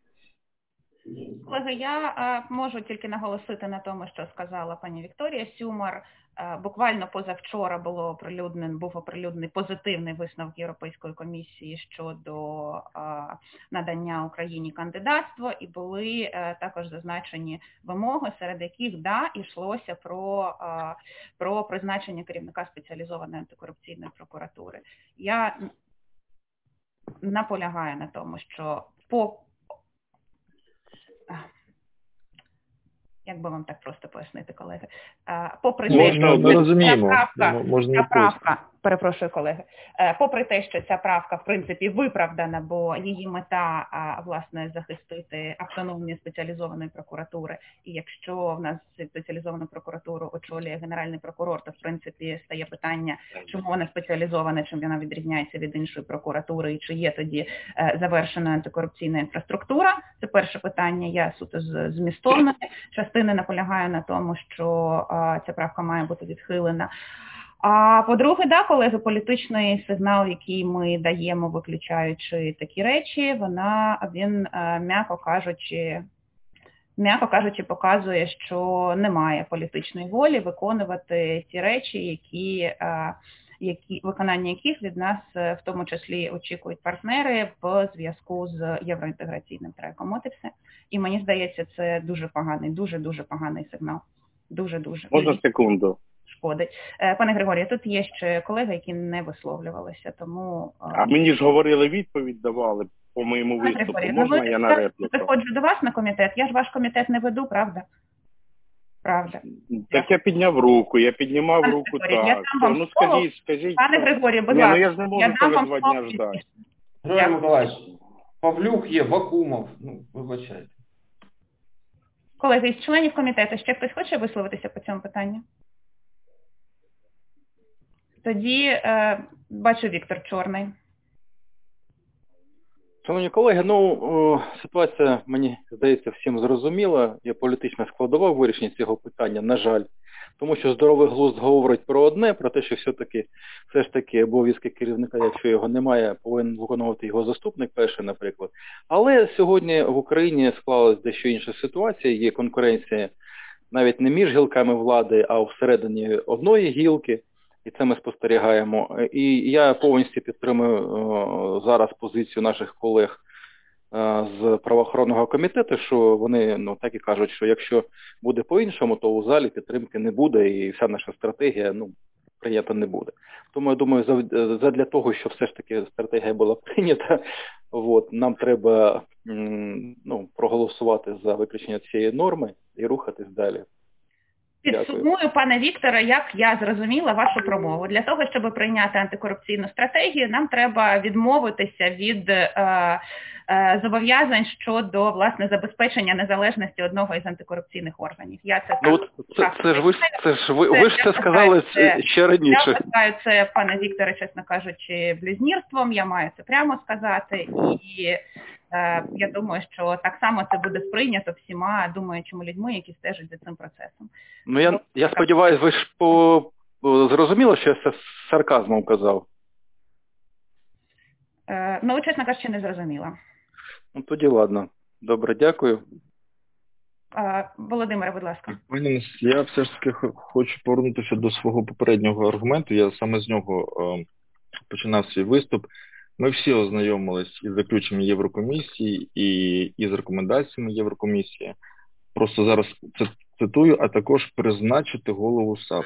Колеги, я е, можу тільки наголосити на тому, що сказала пані Вікторія Сюмар. Е, буквально позавчора було оприлюднений, був оприлюднений позитивний висновок Європейської комісії щодо е, надання Україні кандидатства, і були е, також зазначені вимоги, серед яких, да, йшлося про, е, про призначення керівника спеціалізованої антикорупційної прокуратури. Я наполягаю на тому, що по Як би вам так просто пояснити, колеги? Попри те, що ця правка, ця правка, перепрошую, колеги, попри те, що ця правка, в принципі, виправдана, бо її мета, власне, захистити автономію спеціалізованої прокуратури, і якщо в нас спеціалізовану прокуратуру очолює Генеральний прокурор, то, в принципі, стає питання, чому вона спеціалізована, чим вона відрізняється від іншої прокуратури, і чи є тоді завершена антикорупційна інфраструктура. Це перше питання, я суто з змістовної частини наполягаю на тому, що а, ця правка має бути відхилена. А по-друге, да, колеги, політичний сигнал, який ми даємо, виключаючи такі речі, вона, він, а, м'яко кажучи, м'яко кажучи, показує, що немає політичної волі виконувати ті речі, які, а, які, виконання яких від нас в тому числі очікують партнери в зв'язку з євроінтеграційним треком. От і все. І мені здається, це дуже поганий, дуже-дуже поганий сигнал. Дуже-дуже. Можна секунду? Шкодить. Пане Григорію, тут є ще колеги, які не висловлювалися, тому... А мені ж говорили, відповідь давали по моєму Пане виступу. Григорію, Можна ну, я на репліку? Я приходжу до вас на комітет, я ж ваш комітет не веду, правда? Правда. Так я підняв руку, я піднімав Пане руку Григорій, я так. дам вам Ну слово. скажіть, скажіть. Пане так. Григорію, будь Ні, ласка. ну я ж не можу Я дам вам два слово. дня ждати. Григорій Миколаївич, Павлюк є, Вакумов, ну, вибачайте. Колеги, із членів комітету ще хтось хоче висловитися по цьому питанню? Тоді е, бачу Віктор Чорний. Шановні колеги, ну о, ситуація, мені здається, всім зрозуміла. Є політична складова в вирішенні цього питання, на жаль. Тому що здоровий глузд говорить про одне, про те, що все-таки, все ж таки обов'язки керівника, якщо його немає, повинен виконувати його заступник перший, наприклад. Але сьогодні в Україні склалась дещо інша ситуація, є конкуренція навіть не між гілками влади, а всередині одної гілки. І це ми спостерігаємо. І я повністю підтримую о, зараз позицію наших колег о, з правоохоронного комітету, що вони ну, так і кажуть, що якщо буде по-іншому, то у залі підтримки не буде і вся наша стратегія ну, прийнята не буде. Тому я думаю, задля того, щоб все ж таки стратегія була прийнята, от, нам треба м, ну, проголосувати за виключення цієї норми і рухатись далі. Підсумую, пане Вікторе, як я зрозуміла вашу промову. Для того, щоб прийняти антикорупційну стратегію, нам треба відмовитися від е, е, зобов'язань щодо, власне, забезпечення незалежності одного із антикорупційних органів. Я це ну, це, це ж ви, це ж ви, ви ж це сказали це, ще раніше. Я вважаю це, пане Вікторе, чесно кажучи, блюзнірством, я маю це прямо сказати, і я думаю, що так само це буде сприйнято всіма думаючими людьми, які стежать за цим процесом. Ну, я, я сподіваюся, ви ж по, по, зрозуміли, що я це з сарказмом казав? Е, ну, чесно кажучи, не зрозуміла. Ну, тоді ладно. Добре, дякую. Е, Володимире, будь ласка. Пані, я все ж таки хочу повернутися до свого попереднього аргументу. Я саме з нього е, починав свій виступ. Ми всі ознайомились із заключенням Єврокомісії і із рекомендаціями Єврокомісії. Просто зараз цитую, а також призначити голову САП.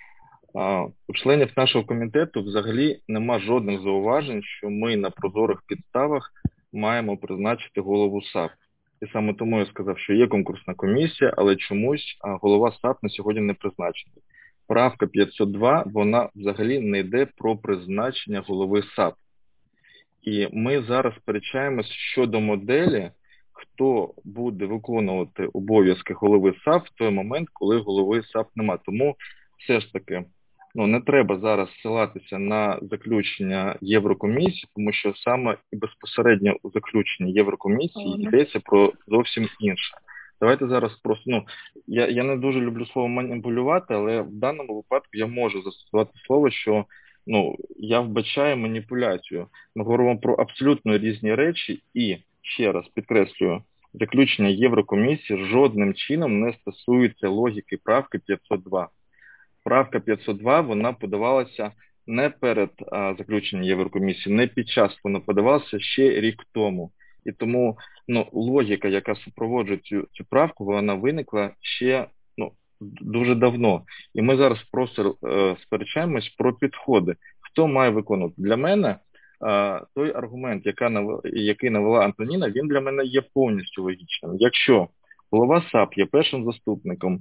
У членів нашого комітету взагалі нема жодних зауважень, що ми на прозорих підставах маємо призначити голову САП. І саме тому я сказав, що є конкурсна комісія, але чомусь голова САП на сьогодні не призначений. Правка п'ятсот два, вона взагалі не йде про призначення голови САП. І ми зараз сперечаємось щодо моделі, хто буде виконувати обов'язки голови САП в той момент, коли голови САП нема. Тому все ж таки ну, не треба зараз ссилатися на заключення Єврокомісії, тому що саме і безпосередньо у заключенні Єврокомісії йдеться про зовсім інше. Давайте зараз просто, ну, я, я не дуже люблю слово маніпулювати, але в даному випадку я можу застосувати слово, що ну, я вбачаю маніпуляцію. Ми говоримо про абсолютно різні речі і, ще раз підкреслюю, заключення Єврокомісії жодним чином не стосується логіки правки п'ятсот два. Правка п'ятсот два, вона подавалася не перед а, заключенням Єврокомісії, не під час, вона подавалася ще рік тому. І тому ну, логіка, яка супроводжує цю, цю правку, вона виникла ще ну, дуже давно. І ми зараз просто е, сперечаємось про підходи. Хто має виконувати? Для мене е, той аргумент, яка нав... який навела Антоніна, він для мене є повністю логічним. Якщо голова САП є першим заступником е,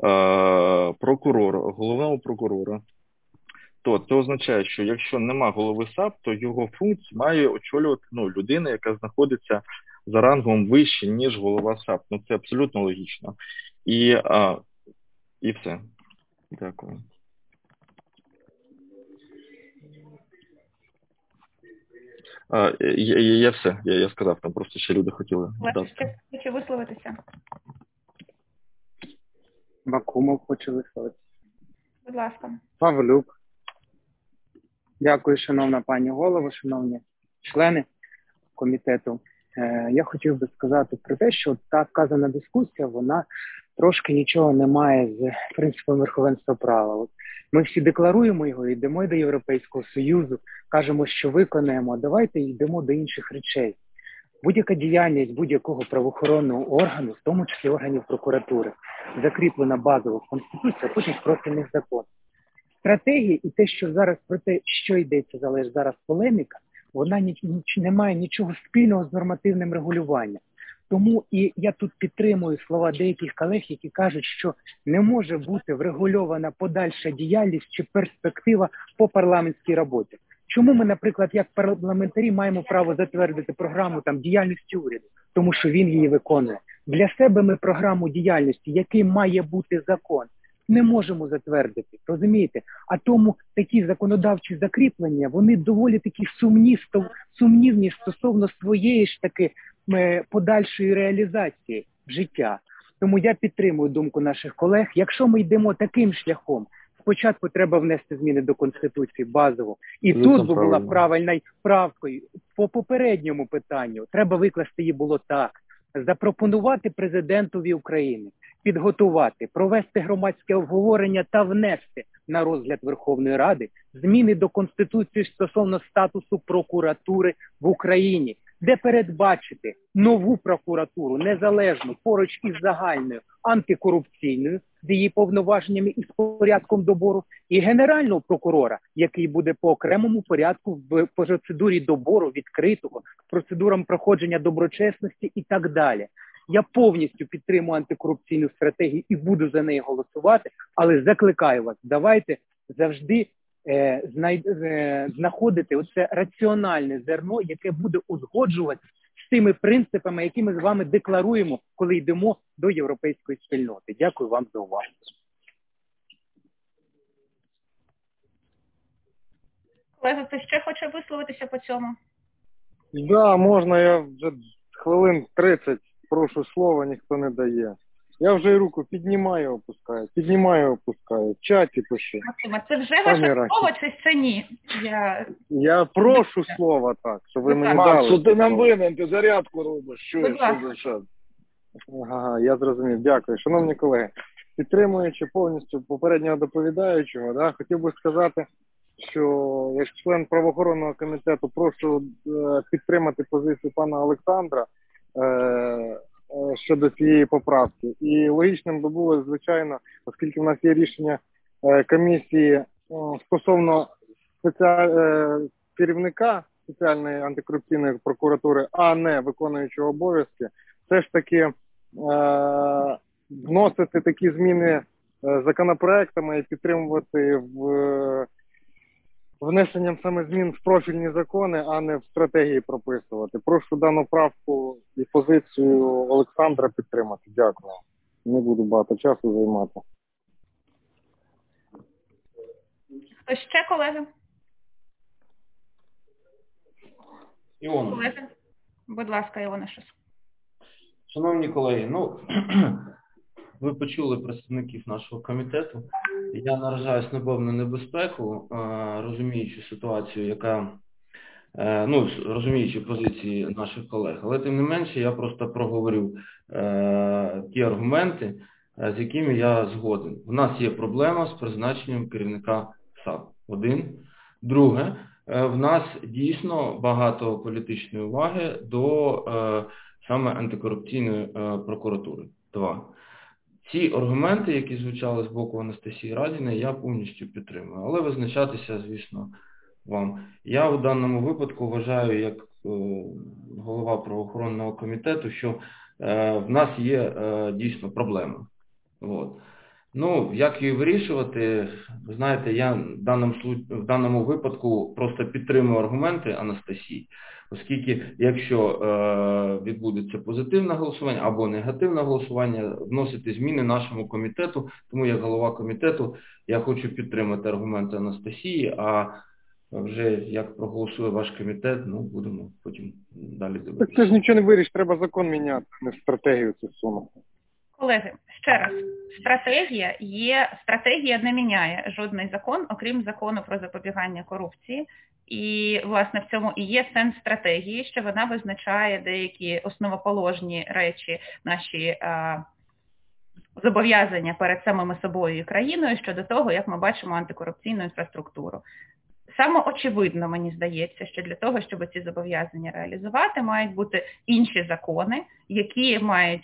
прокурора, головного прокурора, то це означає, що якщо нема голови САП, то його функції має очолювати ну, людина, яка знаходиться за рангом вище, ніж голова САП. Ну, це абсолютно логічно. І, а, і все. Дякую. А, я, я, я все, я, я сказав, там просто ще люди хотіли. Хочу висловитися. Вакумов хоче висловитися. Будь ласка. Павлюк. Дякую, шановна пані голово, шановні члени комітету. Е, я хотів би сказати про те, що та вказана дискусія, вона трошки нічого не має з принципом верховенства права. От ми всі декларуємо його, йдемо до Європейського Союзу, кажемо, що виконаємо, давайте йдемо до інших речей. Будь-яка діяльність будь-якого правоохоронного органу, в тому числі органів прокуратури, закріплена базово в Конституції, а потім в профільних законах. Стратегія і те, що зараз про те, що йдеться зараз, зараз полеміка, вона ні, ні, не має нічого спільного з нормативним регулюванням. Тому і я тут підтримую слова деяких колег, які кажуть, що не може бути врегульована подальша діяльність чи перспектива по парламентській роботі. Чому ми, наприклад, як парламентарі маємо право затвердити програму там діяльності уряду? Тому що він її виконує. Для себе ми програму діяльності, який має бути закон, не можемо затвердити, розумієте? А тому такі законодавчі закріплення, вони доволі такі сумні, сумнівні стосовно своєї ж таки подальшої реалізації життя. Тому я підтримую думку наших колег. Якщо ми йдемо таким шляхом, спочатку треба внести зміни до Конституції базово. І Це тут би була правильно. правильною правкою. По попередньому питанню треба викласти її було так. Запропонувати президентові України, підготувати, провести громадське обговорення та внести на розгляд Верховної Ради зміни до Конституції стосовно статусу прокуратури в Україні, де передбачити нову прокуратуру, незалежну, поруч із загальною антикорупційною, з її повноваженнями і з порядком добору, і генерального прокурора, який буде по окремому порядку в процедурі добору відкритого, процедурам проходження доброчесності і так далі. Я повністю підтримую антикорупційну стратегію і буду за неї голосувати, але закликаю вас, давайте завжди е, знай, е, знаходити оце раціональне зерно, яке буде узгоджувати з тими принципами, які ми з вами декларуємо, коли йдемо до європейської спільноти. Дякую вам за увагу. Колега, хто ще хоче висловитися по цьому? Да, можна, я вже хвилин тридцять прошу слова, ніхто не дає. Я вже і руку піднімаю, опускаю, піднімаю, опускаю, в чаті пишу. Максима, це вже ваше слово чи це ні? Я, Я прошу слова так, щоб ви мені дали. Максу, ти нам винен, ти зарядку робиш. Що, Будь що ласка. за що? Ага, я зрозумів, дякую. Шановні колеги, підтримуючи повністю попереднього доповідаючого, да, хотів би сказати, що як член правоохоронного комітету прошу е, підтримати позицію пана Олександра е, е, щодо цієї поправки. І логічним би було, звичайно, оскільки в нас є рішення е, комісії е, стосовно спеціаль... е, керівника спеціальної антикорупційної прокуратури, а не виконуючого обов'язки, все ж таки е, вносити такі зміни е, законопроектами і підтримувати в внесенням саме змін в профільні закони, а не в стратегії прописувати. Прошу дану правку і позицію Олександра підтримати. Дякую. Не буду багато часу займати. Хто ще, колеги? Іона. Колеги? Будь ласка, Іона, щось. Шановні колеги, ну, ви почули представників нашого комітету. Я наражаюсь на певну небезпеку, розуміючи ситуацію, яка, ну, розуміючи позиції наших колег. Але тим не менше, я просто проговорю ті аргументи, з якими я згоден. У нас є проблема з призначенням керівника САП. Один. Друге, в нас дійсно багато політичної уваги до саме антикорупційної прокуратури. Два. Ці аргументи, які звучали з боку Анастасії Радіної, я повністю підтримую. Але визначатися, звісно, вам. Я у даному випадку вважаю, як е, голова правоохоронного комітету, що е, в нас є е, дійсно проблема. От. Ну, як її вирішувати, ви знаєте, я в даному, в даному випадку просто підтримую аргументи Анастасії, оскільки якщо е, відбудеться позитивне голосування або негативне голосування, вносити зміни нашому комітету, тому як голова комітету я хочу підтримати аргументи Анастасії, а вже як проголосує ваш комітет, ну, будемо потім далі дивитися. Так це ж нічого не вирішить, треба закон міняти, не стратегію цю суму. Колеги, ще раз, стратегія є, стратегія не міняє жодний закон, окрім закону про запобігання корупції. І, власне, в цьому і є сенс стратегії, що вона визначає деякі основоположні речі, наші а, зобов'язання перед самими собою і країною щодо того, як ми бачимо антикорупційну інфраструктуру. Саме очевидно, мені здається, що для того, щоб ці зобов'язання реалізувати, мають бути інші закони, які мають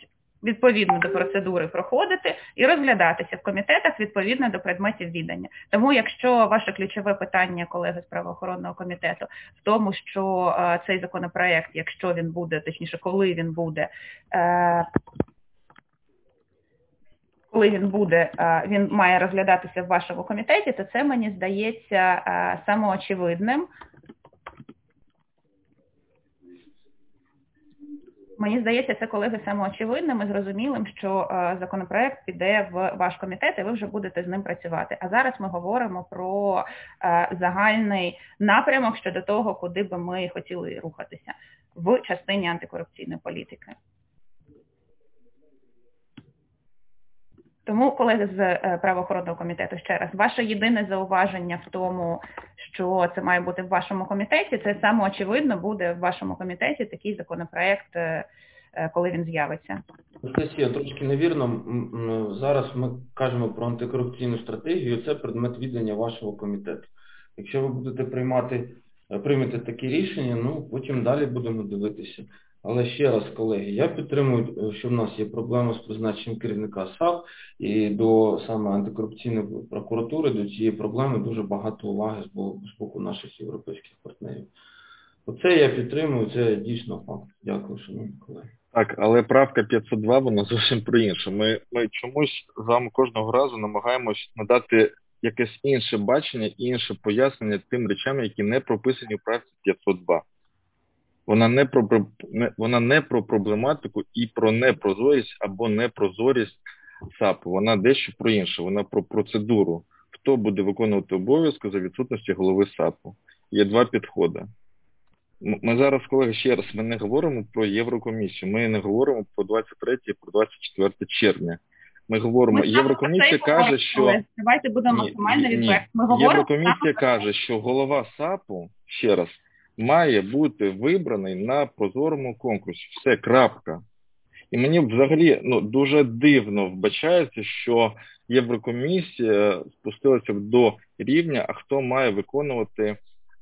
відповідно до процедури проходити і розглядатися в комітетах відповідно до предметів відання. Тому якщо ваше ключове питання, колеги з правоохоронного комітету, в тому, що е, цей законопроект, якщо він буде, точніше, коли він буде, е, коли він буде, е, він має розглядатися в вашому комітеті, то це, мені здається, е, самоочевидним. Мені здається, це, колеги, самоочевидним і зрозумілим, що е, законопроект піде в ваш комітет, і ви вже будете з ним працювати. А зараз ми говоримо про е, загальний напрямок щодо того, куди би ми хотіли рухатися в частині антикорупційної політики. Тому, колеги з е, правоохоронного комітету, ще раз, ваше єдине зауваження в тому, що це має бути в вашому комітеті, це самоочевидно буде в вашому комітеті такий законопроект, е, е, коли він з'явиться. Анастасія, трошки невірно. Зараз ми кажемо про антикорупційну стратегію, це предмет відання вашого комітету. Якщо ви будете приймати, приймете такі рішення, ну потім далі будемо дивитися. Але ще раз, колеги, я підтримую, що в нас є проблема з призначенням керівника САП, і до саме антикорупційної прокуратури, до цієї проблеми дуже багато уваги з боку, з боку наших європейських партнерів. Оце я підтримую, це дійсно факт. Дякую, шановні колеги. Так, але правка п'ятсот два, вона зовсім про інше. Ми, ми чомусь з вами кожного разу намагаємось надати якесь інше бачення, інше пояснення тим речам, які не прописані в правці п'ятсот два. Вона не про, не, вона не про проблематику і про непрозорість або непрозорість САПу. Вона дещо про інше. Вона про процедуру. Хто буде виконувати обов'язки за відсутності голови САПу. Є два підходи. Ми зараз, колеги, ще раз, ми не говоримо про Єврокомісію. Ми не говоримо про двадцять третє і про двадцять четверте червня. Ми говоримо, ми Єврокомісія каже, що... Давайте будемо максимально відверто. Єврокомісія каже, що голова САПу, ще раз, має бути вибраний на прозорому конкурсі. Все, крапка. І мені взагалі ну, дуже дивно вбачається, що Єврокомісія спустилася до рівня, а хто має виконувати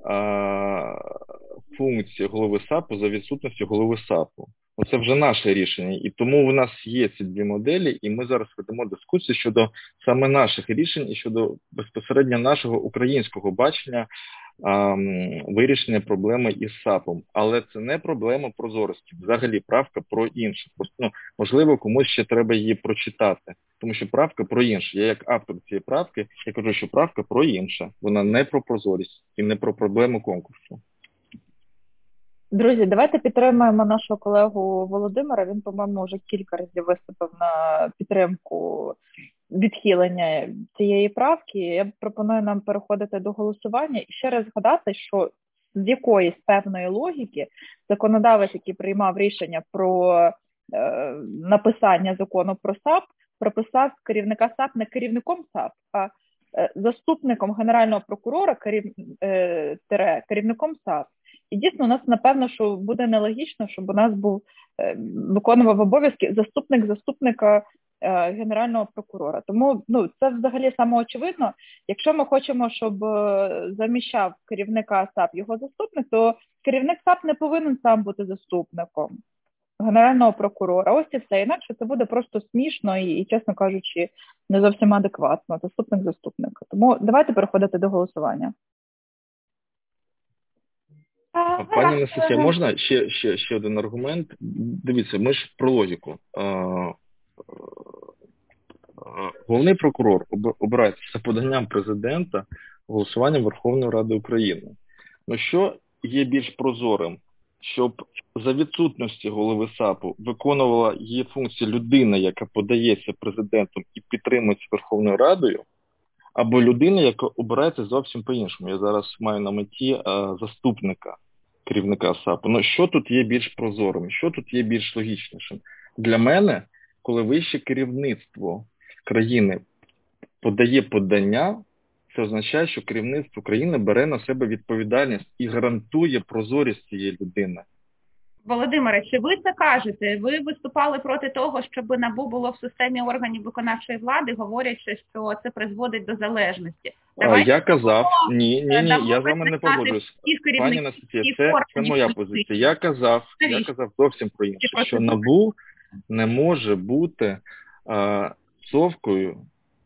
а, функції голови САПу за відсутністю голови САПу. Це вже наше рішення. І тому в нас є ці дві моделі, і ми зараз ведемо дискусію щодо саме наших рішень і щодо безпосередньо нашого українського бачення вирішення проблеми із САПом. Але це не проблема прозорості. Взагалі правка про інше. Просто, ну, можливо, комусь ще треба її прочитати. Тому що правка про інше. Я як автор цієї правки, я кажу, що правка про інше. Вона не про прозорість і не про проблему конкурсу. Друзі, давайте підтримаємо нашого колегу Володимира. Він, по-моєму, вже кілька разів виступив на підтримку відхилення цієї правки. Я пропоную нам переходити до голосування і ще раз згадати, що з якоїсь певної логіки законодавець, який приймав рішення про е, написання закону про САП, прописав керівника САП не керівником САП, а е, заступником генерального прокурора, керів, е, тере, керівником САП. І дійсно у нас, напевно, що буде нелогічно, щоб у нас був е, виконував обов'язки заступник заступника Генерального прокурора. Тому ну, це взагалі самоочевидно. Якщо ми хочемо, щоб заміщав керівника САП його заступник, то керівник САП не повинен сам бути заступником Генерального прокурора. Ось і все. Інакше це буде просто смішно і, і чесно кажучи, не зовсім адекватно. Заступник заступника. Тому давайте переходити до голосування. Пані Анастасія, можна ще, ще, ще один аргумент? Дивіться, ми ж про логіку. Головний прокурор обирається за поданням президента голосуванням Верховної Ради України. Ну що є більш прозорим? Щоб за відсутності голови САПу виконувала її функції людина, яка подається президентом і підтримується Верховною Радою, або людина, яка обирається зовсім по-іншому. Я зараз маю на меті а, заступника керівника САПу. Ну що тут є більш прозорим? Що тут є більш логічнішим? Для мене, коли вище керівництво країни подає подання, це означає, що керівництво країни бере на себе відповідальність і гарантує прозорість цієї людини. Володимире, чи ви це кажете? Ви виступали проти того, щоб НАБУ було в системі органів виконавчої влади, говорячи, що це призводить до залежності. Давайте я казав, ні, ні, ні, я з вами не погоджуюсь. Пані Анастасія, це, це моя позиція. Я казав, я казав зовсім про інше, що НАБУ не може бути а, совкою.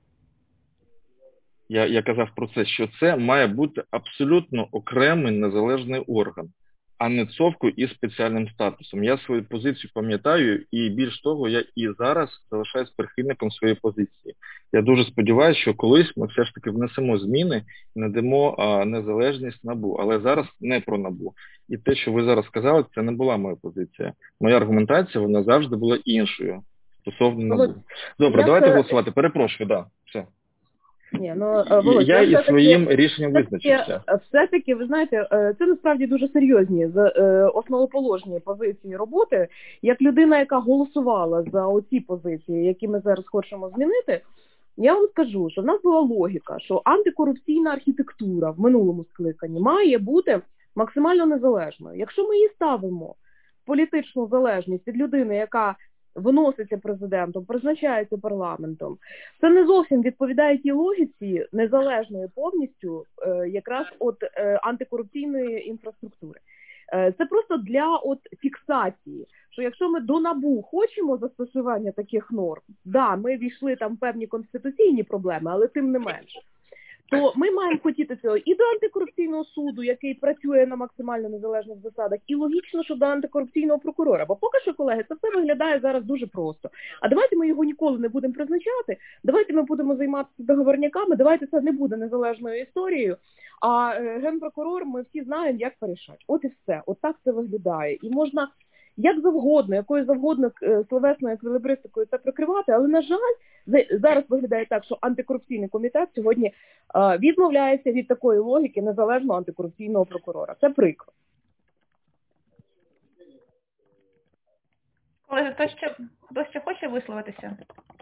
Я, я казав про це, що це має бути абсолютно окремий незалежний орган, а не цовкою із спеціальним статусом. Я свою позицію пам'ятаю, і більш того, я і зараз залишаюсь прихильником своєї позиції. Я дуже сподіваюся, що колись ми все ж таки внесемо зміни і надамо а, незалежність НАБУ. Але зараз не про НАБУ. І те, що ви зараз сказали, це не була моя позиція. Моя аргументація, вона завжди була іншою стосовно НАБУ. Добре, давайте це... голосувати. Перепрошую, так, да, все. Ні, ну, Володь, я із своїм рішенням визначився. Все-таки, ви знаєте, це насправді дуже серйозні основоположні позиції роботи. Як людина, яка голосувала за оці позиції, які ми зараз хочемо змінити, я вам скажу, що в нас була логіка, що антикорупційна архітектура в минулому скликанні має бути максимально незалежною. Якщо ми її ставимо політичну залежність від людини, яка виноситься президентом, призначається парламентом, це не зовсім відповідає тій логіці незалежної повністю е, якраз от е, антикорупційної інфраструктури. Е, це просто для от фіксації, що якщо ми до НАБУ хочемо застосування таких норм, да, ми війшли там в певні конституційні проблеми, але тим не менше, то ми маємо хотіти цього і до антикорупційного суду, який працює на максимально незалежних засадах, і логічно, що до антикорупційного прокурора. Бо поки що, колеги, це все виглядає зараз дуже просто. А давайте ми його ніколи не будемо призначати, давайте ми будемо займатися договорняками, давайте це не буде незалежною історією, а генпрокурор, ми всі знаємо, як порішати. От і все. От так це виглядає. І можна як завгодно, якою завгодно словесною еквілібристикою це прикривати, але, на жаль, зараз виглядає так, що антикорупційний комітет сьогодні а, відмовляється від такої логіки незалежного антикорупційного прокурора. Це прикро. Колеги, хто ще, хто ще хоче висловитися?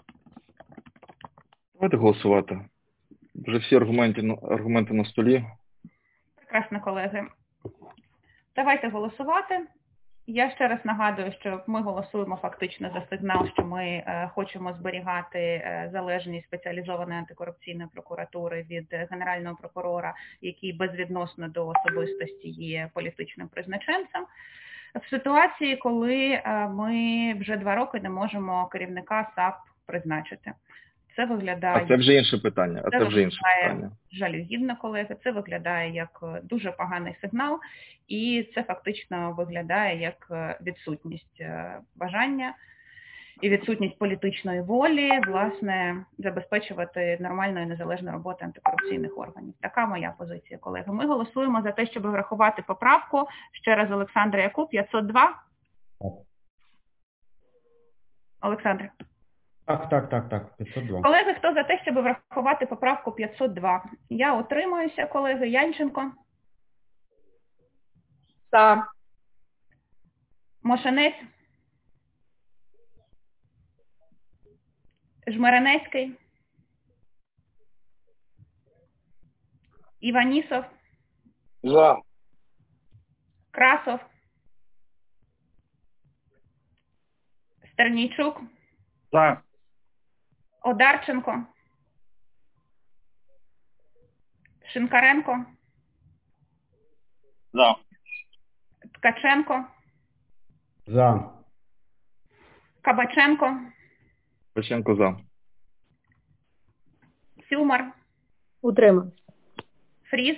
Давайте голосувати. Вже всі аргументи, аргументи на столі. Прекрасно, колеги. Давайте голосувати. Я ще раз нагадую, що ми голосуємо фактично за сигнал, що ми е, хочемо зберігати е, залежність спеціалізованої антикорупційної прокуратури від Генерального прокурора, який безвідносно до особистості є політичним призначенцем. В ситуації, коли е, ми вже два роки не можемо керівника САП призначити. Це виглядає... А це вже інше питання. А це, це вже інше питання. Жалюгідно, колеги. Це виглядає як дуже поганий сигнал, і це фактично виглядає як відсутність бажання і відсутність політичної волі, власне, забезпечувати нормальну і незалежну роботу антикорупційних органів. Така моя позиція, колеги. Ми голосуємо за те, щоб врахувати поправку. Ще раз, Олександр Якуб, п'ятсот два. Олександр. Так, так, так, так, п'ятсот два. Колеги, хто за те, щоб врахувати поправку п'ятсот два? Я утримуюся, колеги. Янченко. За. Мошенець. Жмеренецький. Іванісов. За. Красов. Стернійчук. За. Одарченко. Шинкаренко. За. Ткаченко. За. Кабаченко. Кабаченко за. Сюмар. Утримався. Фріз.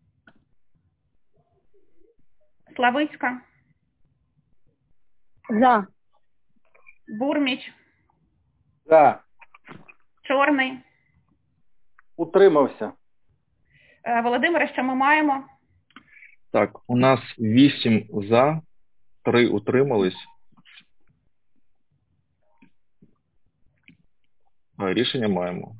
Славицька. За. Бурміч. За. Чорний. Утримався. Володимире, що ми маємо? Так, у нас вісім за, три утримались. Рішення маємо.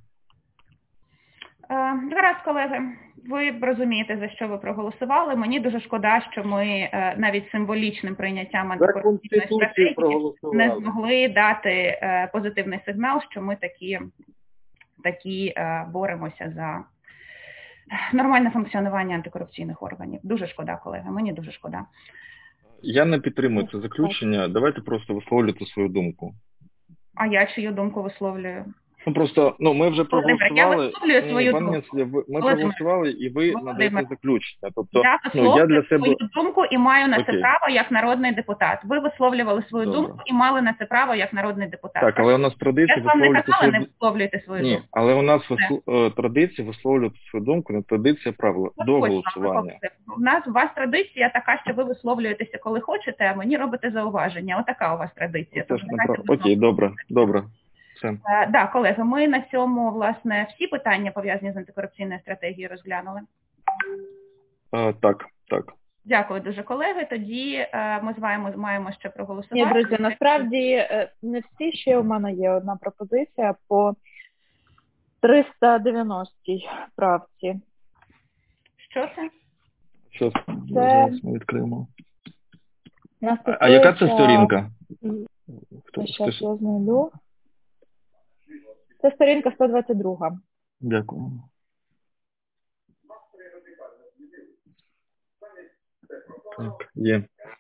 Гаразд, колеги, ви розумієте, за що ви проголосували. Мені дуже шкода, що ми навіть символічним прийняттям антикорупційної стратегії не змогли дати позитивний сигнал, що ми такі, такі боремося за нормальне функціонування антикорупційних органів. Дуже шкода, колеги, мені дуже шкода. Я не підтримую це заключення. Давайте просто висловлюйте свою думку. А я чию думку висловлюю? Ну просто ну ми вже проголосували. Я свою пане Ненслі, ви- ми проголосували, і ви надаєте заключення. Тобто, Я ну я висловлюю для себе свою думку і маю на це Окей. право як народний депутат. Ви висловлювали свою Добре. думку і мали на це право як народний депутат. так, але у нас традиція Я ж вам не висловлювати казала, не свою висловлюйте свою ні, думку. але у нас Все. висло- е, традиція висловлювати свою думку, не традиція правила Ну, до точно, голосування. У нас у вас традиція така, що ви висловлюєтеся, коли хочете, а мені робите зауваження. Отака у вас традиція. Це ж Тому не давайте прав... Окей, добре, добре. Все. Е, Да, колеги, ми на цьому, власне, всі питання, пов'язані з антикорупційною стратегією, розглянули. Е, так, так. Дякую дуже, колеги. Тоді е, ми з вами маємо ще проголосувати. Ні, друзі, насправді е, не всі, ще у мене є одна пропозиція по триста дев'яностій правці. Що це? Що Це- зараз ми відкриємо. Нас А, а яка це стосується- сторінка? Хто, Щас хтось... я знайду. Це сторінка сто двадцять два. Дякую. Так, є.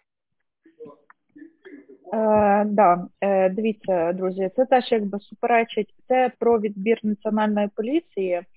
Е, да, е, дивіться, друзі, це теж якби суперечить. Це про відбір національної поліції. Е,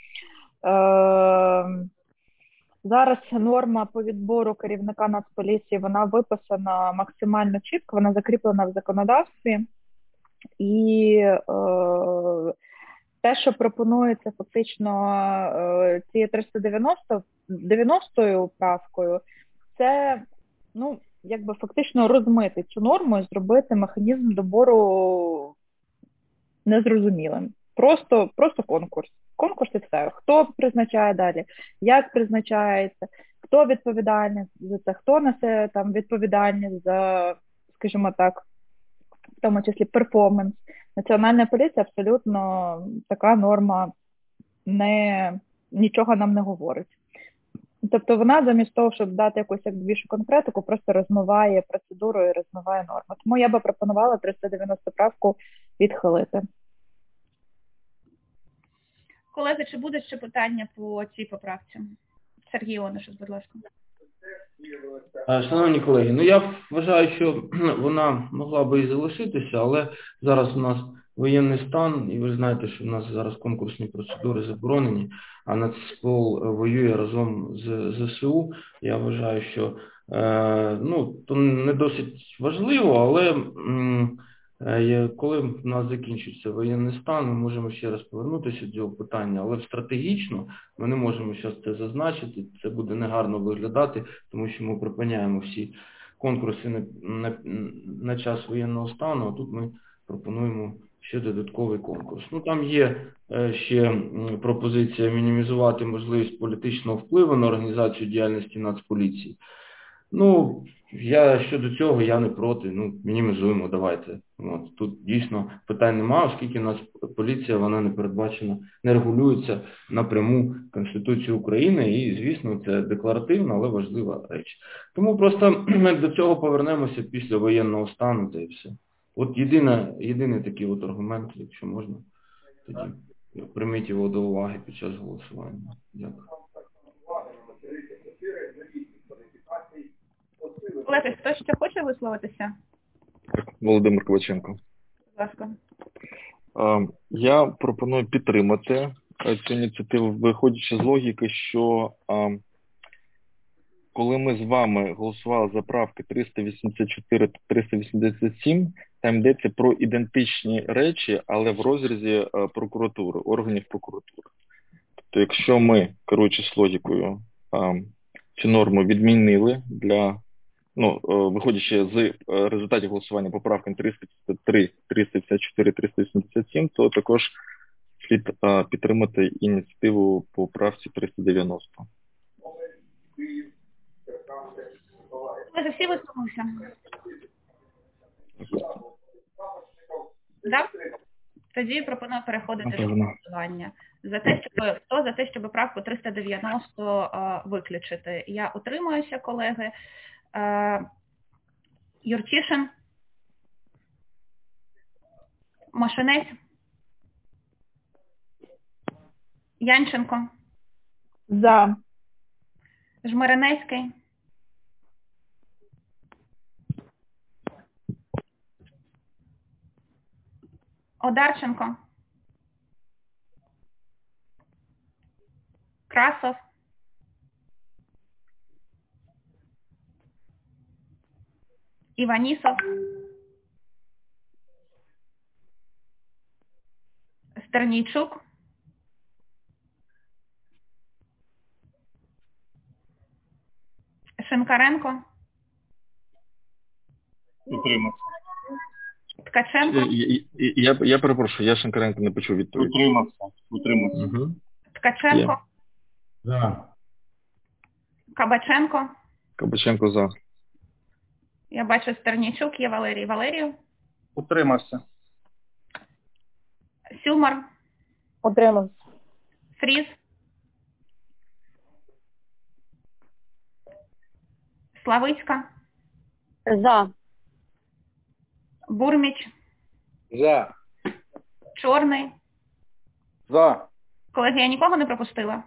зараз норма по відбору керівника Нацполіції, вона виписана максимально чітко, вона закріплена в законодавстві. І е, те, що пропонується фактично е, цією триста дев'яностою правкою, це, ну, якби фактично розмити цю норму і зробити механізм добору незрозумілим. Просто, просто конкурс. Конкурс і все. Хто призначає далі, як призначається, хто відповідальний за це, хто несе там відповідальність за, скажімо так, в тому числі перформанс. Національна поліція абсолютно така норма не, нічого нам не говорить. Тобто вона замість того, щоб дати якусь як більшу конкретику, просто розмиває процедуру і розмиває норму. Тому я би пропонувала триста дев'яносту правку відхилити. Колеги, чи будуть ще питання по цій поправці? Сергій Іонушев, будь ласка. Шановні колеги, ну я вважаю, що вона могла би і залишитися, але зараз у нас воєнний стан, і ви знаєте, що в нас зараз конкурсні процедури заборонені, а Нацпол воює разом з ЗСУ. Я вважаю, що е, ну, то не досить важливо, але м, е, коли в нас закінчиться воєнний стан, ми можемо ще раз повернутися до цього питання, але стратегічно ми не можемо зараз це зазначити, це буде негарно виглядати, тому що ми припиняємо всі конкурси на, на, на час воєнного стану, а тут ми пропонуємо ще додатковий конкурс. Ну, там є е, ще м, пропозиція мінімізувати можливість політичного впливу на організацію діяльності Нацполіції. Ну, я щодо цього, я не проти, ну, мінімізуємо, давайте. От, тут дійсно питань немає, оскільки Нацполіція, вона не передбачена, не регулюється напряму Конституцією України і, звісно, це декларативна, але важлива річ. Тому просто ми до цього повернемося після воєнного стану, та і все. От єдине, єдиний такий от аргумент, якщо можна, тоді прийміть його до уваги під час голосування. Дякую. Колеги, хто ще хоче висловитися? Володимир Коваченко. Будь ласка. Е, Я пропоную підтримати е, цю ініціативу, виходячи з логіки, що е, коли ми з вами голосували за правки триста вісімдесят чотири та триста вісімдесят сім, там йдеться про ідентичні речі, але в розрізі е, прокуратури, органів прокуратури. Тобто, якщо ми, керуючись логікою, е, цю норму відмінили для, ну, е, виходячи з е, результатів голосування по правкам триста п'ятдесят три, триста п'ятдесят чотири, триста вісімдесят сім, то також слід е, підтримати ініціативу по правці триста дев'яносто. Ви всі висловилися? Так? Тоді пропоную переходити до голосування. За те, щоб, хто за те, щоб правку триста дев'яносто е, виключити? Я утримуюся, колеги. Е, Юрчишин? Машинець? Янченко? За. Жмеренецький? Одарченко? Красов, Іванісов, Стернійчук, Шинкаренко, Утримався. Ткаченко, Я, я, я перепрошую, я Шинкаренко не почув відповідь. Утримався. Утримався. Угу. Ткаченко, За. Кабаченко. Кабаченко за. Я бачу Стернійчук, є Валерій Валерію. Утримався. Сюмар, Утримався. Фріз, Славицька, За. Бурміч, За. Чорний. За. Колеги, я нікого не пропустила?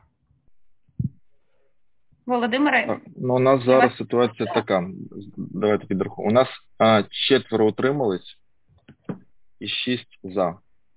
Володимире? Так, ну, у нас зараз ситуація така. Давайте підрахуємо. У нас а, четверо утримались і шість за.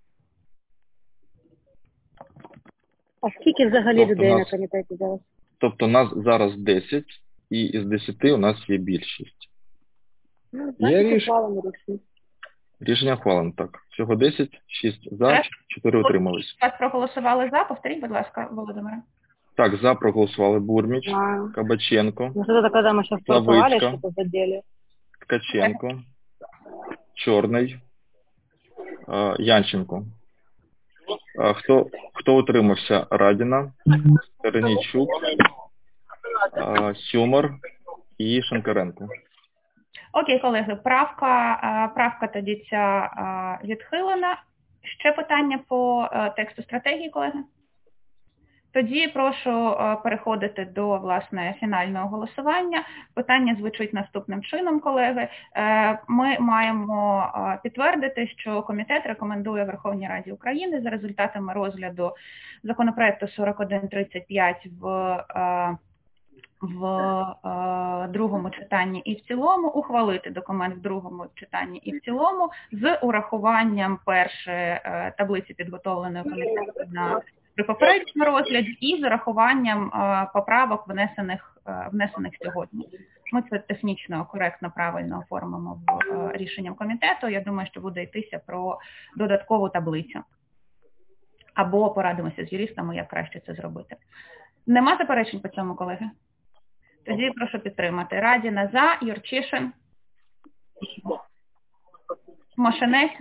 А скільки взагалі Тобто людей нас- на комітеті зараз? Тобто нас зараз десять, і із десяти у нас є більшість. Ну, Є значить, рішення. ухвалено рішення. Рішення ухвалено, так. Всього десять, шість за, чотири утримались. Вас проголосували за? Повторіть, будь ласка, Володимире. Так, за проголосували Бурміч, А. Кабаченко, Ну, что-то когда мы сейчас проголосовали, Славицька, что-то задели. Ткаченко, Чорний, а, Янченко. А, Хто, хто утримався? Радіна, Стернійчук, а, Сюмар і Шинкаренко. Окей, колеги, правка, е, правка тоді ця е, відхилена. Ще питання по е, тексту стратегії, колеги? Тоді прошу е, переходити до, власне, фінального голосування. Питання звучить наступним чином, колеги. Е, Ми маємо е, підтвердити, що комітет рекомендує Верховній Раді України за результатами розгляду законопроекту сорок один тридцять п'ять в е, в е, другому читанні і в цілому, ухвалити документ в другому читанні і в цілому з урахуванням перше е, таблиці підготовленої комітетом на при попередньому розгляді і з урахуванням е, поправок, внесених е, внесених сьогодні. Ми це технічно, коректно, правильно оформимо в е, рішенням комітету. Я думаю, що буде йтися про додаткову таблицю. Або порадимося з юристами, як краще це зробити. Нема заперечень по цьому, колеги? Тоді прошу підтримати. Радіна за, Юрчишин, Мошенець,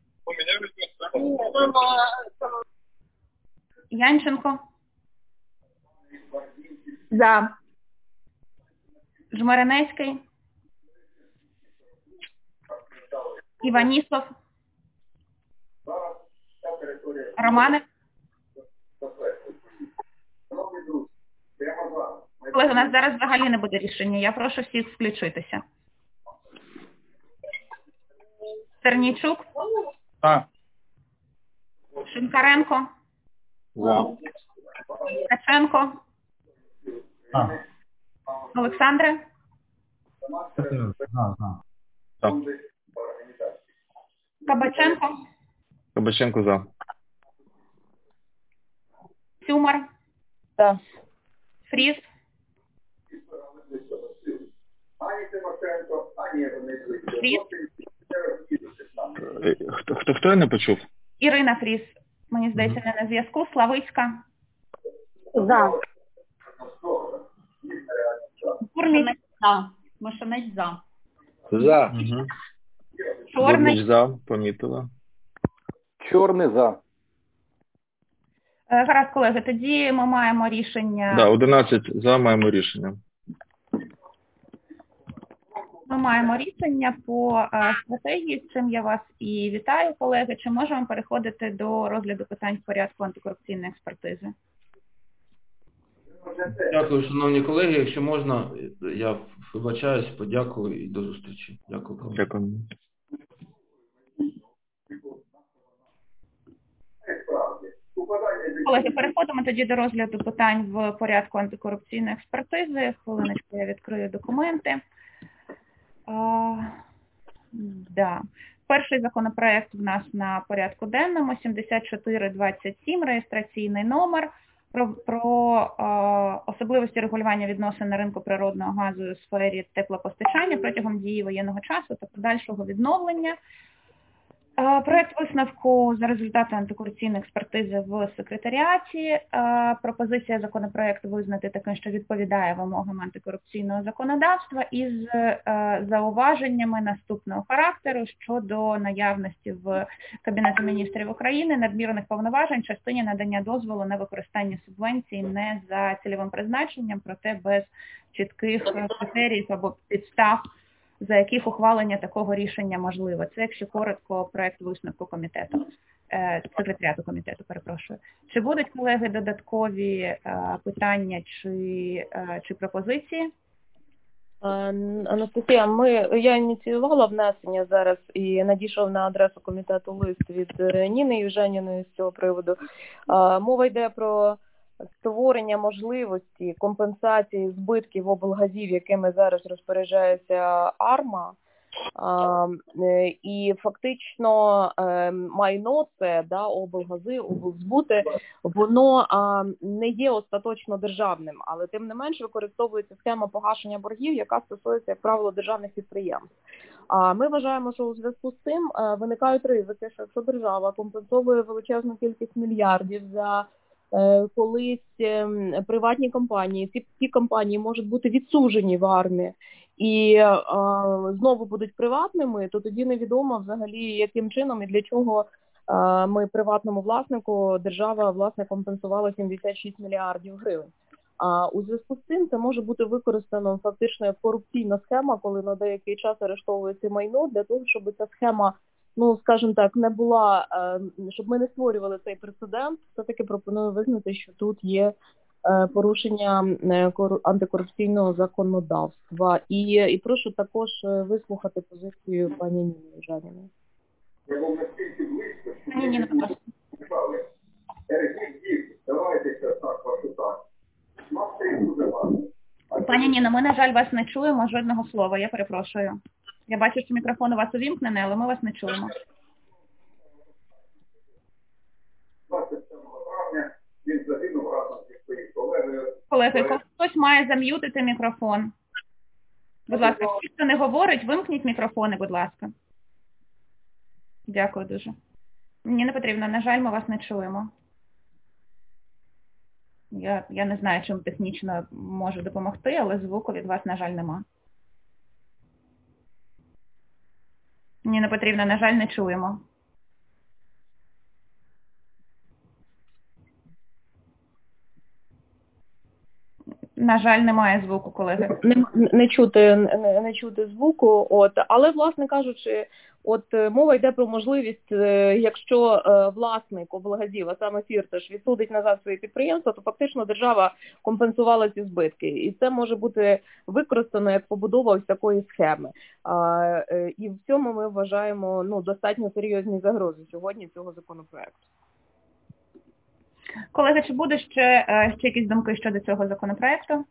Янченко, За. Жмеренецький, Іванісов, Романець. Колеги, у нас зараз взагалі не буде рішення. Я прошу всіх включитися. Стернійчук, А. Шинкаренко, За. Ткаченко, Олександре, За, за. Так. Кабаченко, Кабаченко за. Сюмар, За. Фріз, Фріз, Е, Хто, хто, хто я не почув? Ірина Фріз, мені здається, не на зв'язку, Славицька, За. Бурміч, За. Мошенець за. За. Угу. Чорний. Бурміч за, помітила. Чорний за. Е, Гаразд, колеги, тоді ми маємо рішення. Да, одинадцять за, маємо рішення. Ми маємо рішення по е, стратегії, з чим я вас і вітаю, колеги. Чи можемо переходити до розгляду питань в порядку антикорупційної експертизи? Дякую, шановні колеги. Якщо можна, я вибачаюсь, подякую і до зустрічі. Дякую. Дякую. Колеги, переходимо тоді до розгляду питань в порядку антикорупційної експертизи. Хвилиночку, я відкрию документи. А, да. Перший законопроект в нас на порядку денному, сімдесят чотири двадцять сім, реєстраційний номер. про, про е, особливості регулювання відносин на ринку природного газу у сфері теплопостачання протягом дії воєнного часу та подальшого відновлення. Е, проект висновку за результатами антикорупційної експертизи в секретаріаті. Е, пропозиція законопроекту визнати таким, що відповідає вимогам антикорупційного законодавства із е, зауваженнями наступного характеру щодо наявності в Кабінету міністрів України надмірних повноважень в частині надання дозволу на використання субвенцій не за цільовим призначенням, проте без чітких критеріїв або підстав, за яких ухвалення такого рішення можливо. Це, якщо коротко, проект висновку комітету, е, секретаріату комітету, перепрошую. Чи будуть, колеги, додаткові е, питання чи, е, чи пропозиції? Анастасія, ми, я ініціювала внесення зараз і надійшов на адресу комітету лист від Ніни Южаніної з цього приводу. Мова йде про створення можливості компенсації збитків облгазів, якими зараз розпоряджається АРМА. А, і фактично майно це, да, облгази, облзбути, воно а, не є остаточно державним, але тим не менш використовується схема погашення боргів, яка стосується, як правило, державних підприємств. А ми вважаємо, що у зв'язку з цим а, виникають ризики, що якщо держава компенсовує величезну кількість мільярдів за колись приватні компанії, ці, ці компанії можуть бути відсуджені в армії і а, знову будуть приватними, то тоді невідомо взагалі, яким чином і для чого а, ми приватному власнику, держава, власне, компенсувала сімдесят шість мільярдів гривень. А у зв'язку з цим це може бути використано фактично як корупційна схема, коли на деякий час арештовується майно для того, щоб ця схема, ну, скажімо так, не була, щоб ми не створювали цей прецедент. Все-таки пропоную визнати, що тут є порушення антикорупційного законодавства. І, і прошу також вислухати позицію пані Ніни Южаніної. Пані Ніна, будь ласка. Пані Ніно, ми, на жаль, вас не чуємо, жодного слова, я перепрошую. Я бачу, що мікрофон у вас увімкнений, але ми вас не чуємо. Колеги, хтось має зам'ютити мікрофон. Будь ласка, всі, хто не говорить, вимкніть мікрофони, будь ласка. Дякую дуже. Мені не потрібно, на жаль, ми вас не чуємо. Я, я не знаю, чим технічно можу допомогти, але звуку від вас, на жаль, нема. Мені не потрібно, на жаль, не чуємо. На жаль, немає звуку, колеги. Не, не чути, не, не чути звуку, от, але, власне кажучи, от мова йде про можливість, якщо власник облгазів, а саме Фірташ, відсудить назад свої підприємства, то фактично держава компенсувала ці збитки. І це може бути використано як побудова ось такої схеми. А, і в цьому ми вважаємо, ну, достатньо серйозні загрози сьогодні цього законопроекту. Колеги, чи буде ще, ще якісь думки щодо цього законопроекту?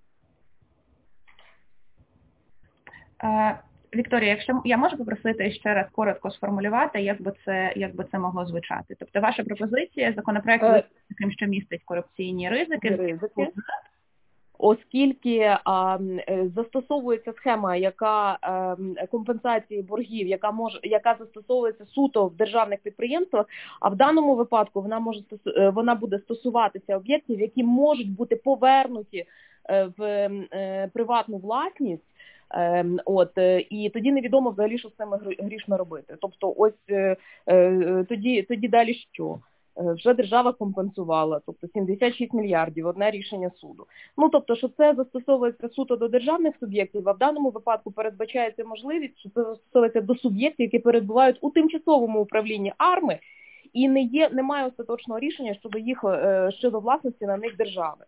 Вікторія, якщо я можу попросити ще раз коротко сформулювати, як би це, як би це могло звучати. Тобто ваша пропозиція, законопроект е... таким, що містить корупційні ризики, ризики. Оскільки а, застосовується схема, яка а, компенсації боргів, яка може, яка застосовується суто в державних підприємствах, а в даному випадку вона може вона буде стосуватися об'єктів, які можуть бути повернуті в е, приватну власність. Е, от і тоді невідомо взагалі, що з цим грішно робити. Тобто, ось е, тоді, тоді далі що? Вже держава компенсувала, тобто сімдесят шість мільярдів, одне рішення суду. Ну, тобто, що це застосовується суто до державних суб'єктів, а в даному випадку передбачається можливість, що це застосовується до суб'єктів, які перебувають у тимчасовому управлінні АРМИ, і не є, немає остаточного рішення щодо їх, щодо власності на них держави.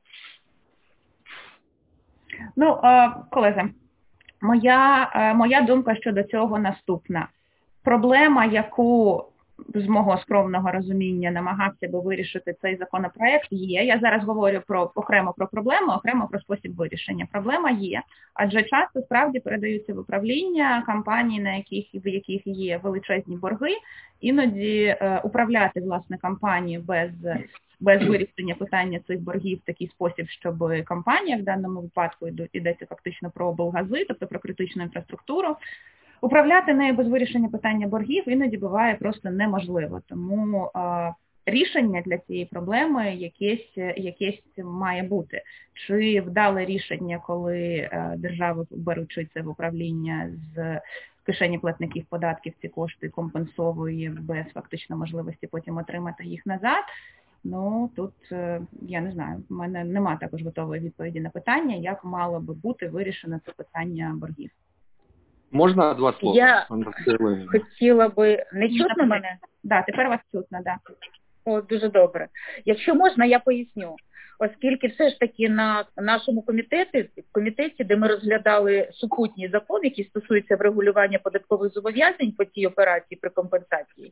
Ну, колеги, моя, моя думка щодо цього наступна. Проблема, яку з мого скромного розуміння, намагався би вирішити цей законопроект, є. Я зараз говорю про окремо про проблему, окремо про спосіб вирішення. Проблема є, адже часто справді передаються в управління компаній, на яких, в яких є величезні борги, іноді е, управляти, власне, компанію без, без вирішення питання цих боргів в такий спосіб, щоб компанія, в даному випадку йдеться фактично про облгази, тобто про критичну інфраструктуру, управляти нею без вирішення питання боргів іноді буває просто неможливо. Тому е, рішення для цієї проблеми якесь, якесь має бути. Чи вдале рішення, коли е, держава, беручи це в управління з кишені платників податків, ці кошти компенсовує без фактично можливості потім отримати їх назад? Ну, тут, е, я не знаю, в мене нема також готової відповіді на питання, як мало би бути вирішено це питання боргів. Можна два слова? Я хотіла би... Не чутно мене? Так, да, тепер вас чутно, так. Да. О, дуже добре. Якщо можна, я поясню. Оскільки все ж таки на нашому комітеті, комітеті, де ми розглядали супутній закон, який стосується врегулювання податкових зобов'язань по цій операції при компенсації,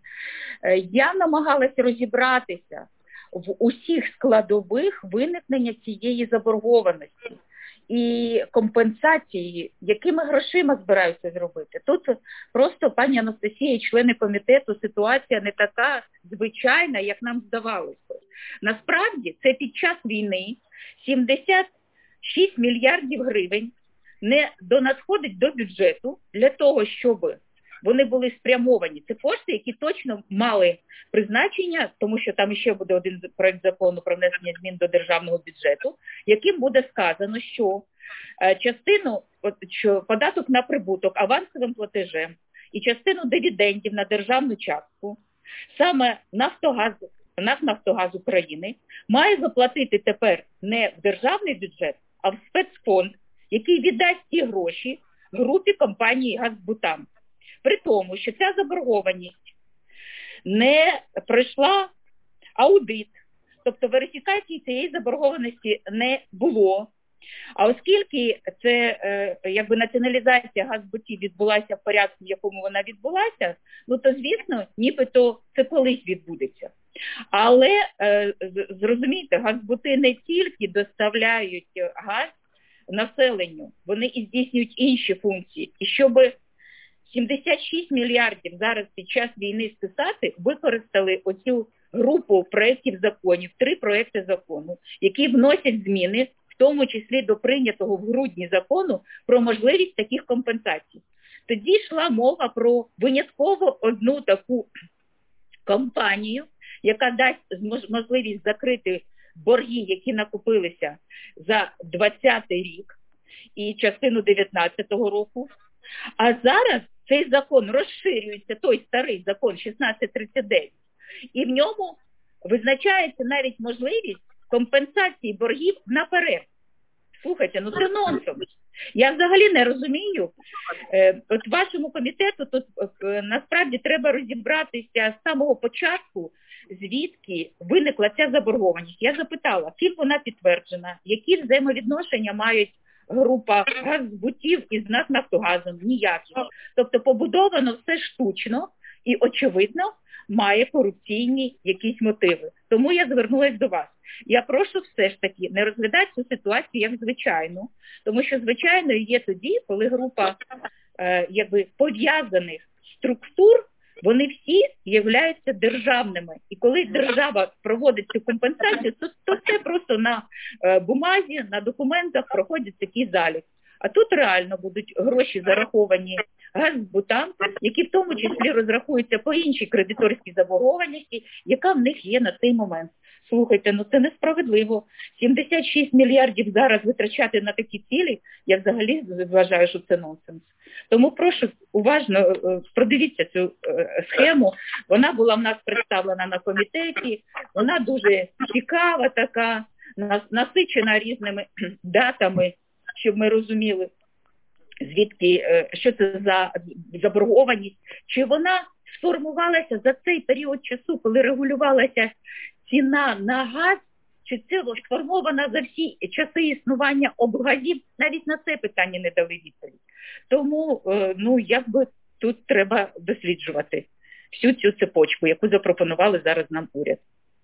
я намагалася розібратися в усіх складових виникнення цієї заборгованості і компенсації, якими грошима збираються зробити. Тут просто, пані Анастасія і члени комітету, ситуація не така звичайна, як нам здавалося. Насправді, це під час війни сімдесят шість мільярдів гривень не донадходить до бюджету для того, щоб вони були спрямовані. Це кошти, які точно мали призначення, тому що там ще буде один проект закону про внесення змін до державного бюджету, яким буде сказано, що частину, що податок на прибуток авансовим платежем і частину дивідендів на державну частку саме Нафтогаз, НАК «Нафтогаз України» має заплатити тепер не в державний бюджет, а в спецфонд, який віддасть ці гроші групі компанії «Газбутан». При тому, що ця заборгованість не пройшла аудит, тобто верифікації цієї заборгованості не було. А оскільки це е, якби націоналізація газбутів відбулася в порядку, в якому вона відбулася, ну то, звісно, нібито це колись відбудеться. Але, е, зрозумійте, газбути не тільки доставляють газ населенню, вони і здійснюють інші функції. І щоб сімдесят шість мільярдів зараз під час війни списати, використали оцю групу проєктів законів, три проєкти закону, які вносять зміни, в тому числі до прийнятого в грудні закону про можливість таких компенсацій. Тоді йшла мова про винятково одну таку компанію, яка дасть можливість закрити борги, які накопилися за двадцятий рік і частину дев'ятнадцятого року. А зараз цей закон розширюється, той старий закон шістнадцять тридцять дев'ять, і в ньому визначається навіть можливість компенсації боргів наперед. Слухайте, ну це нонсенс. Я взагалі не розумію. Е, от вашому комітету тут е, насправді треба розібратися з самого початку, звідки виникла ця заборгованість. Я запитала, ким вона підтверджена, які взаємовідношення мають група газбутів із НАК «Нафтогазом», ніякі. Тобто побудовано все штучно і, очевидно, має корупційні якісь мотиви. Тому я звернулася до вас. Я прошу все ж таки не розглядати цю ситуацію як звичайну, тому що звичайною є тоді, коли група е, якби пов'язаних структур, вони всі являються державними. І коли держава проводить цю компенсацію, то, то це просто на е, бумазі, на документах проходить такий залік. А тут реально будуть гроші зараховані газбутам, які в тому числі розрахуються по іншій кредиторській заборгованості, яка в них є на цей момент. Слухайте, ну це несправедливо. сімдесят шість мільярдів зараз витрачати на такі цілі, я взагалі вважаю, що це нонсенс. Тому прошу уважно продивіться цю схему. Вона була в нас представлена на комітеті, вона дуже цікава така, насичена різними датами, щоб ми розуміли, звідки, що це за заборгованість, чи вона сформувалася за цей період часу, коли регулювалася ціна на газ, чи це сформована за всі часи існування облгазів, навіть на це питання не дали відповідь. Тому, ну, якби тут треба досліджувати. всю цю цепочку, яку запропонували зараз нам уряд.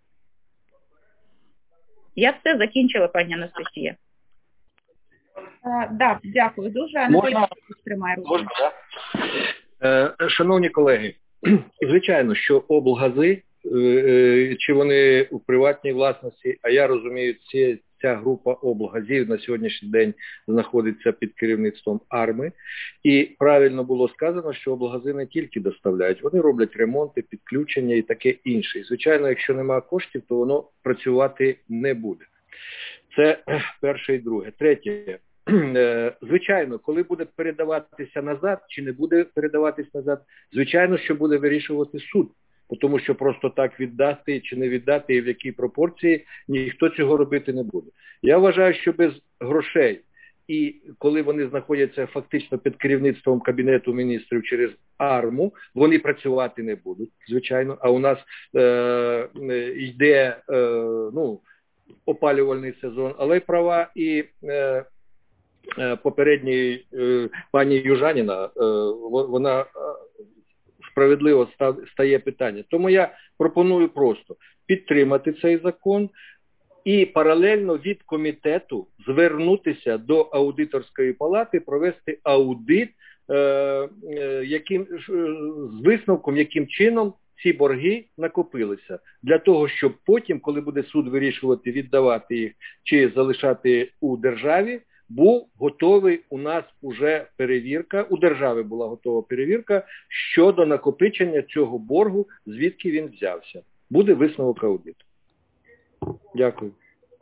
Я все закінчила, пані Анастасія. Так, да, дякую дуже. Можна? Можна, так? Е, шановні колеги, звичайно, що облгази, е, чи вони у приватній власності, а я розумію, ці, ця група облгазів на сьогоднішній день знаходиться під керівництвом АРМИ. І правильно було сказано, що облгази не тільки доставляють, вони роблять ремонти, підключення і таке інше. І, звичайно, якщо немає коштів, то воно працювати не буде. Це перше і друге. Третє. Звичайно, коли буде передаватися назад, чи не буде передаватися назад, звичайно, що буде вирішувати суд. Тому що просто так віддати чи не віддати і в якій пропорції, ніхто цього робити не буде. Я вважаю, що без грошей, і коли вони знаходяться фактично під керівництвом Кабінету міністрів через АРМу, вони працювати не будуть, звичайно. А у нас е, йде е, ну, опалювальний сезон, але й права і е, попередньої е, пані Южаніна, е, вона е, справедливо стає питання. Тому я пропоную просто підтримати цей закон і паралельно від комітету звернутися до аудиторської палати, провести аудит е, е, яким, з висновком, яким чином ці борги накопилися. Для того, щоб потім, коли буде суд вирішувати, віддавати їх чи залишати у державі, був готовий у нас уже перевірка, у держави була готова перевірка щодо накопичення цього боргу, звідки він взявся. Буде висновок аудиту. Дякую.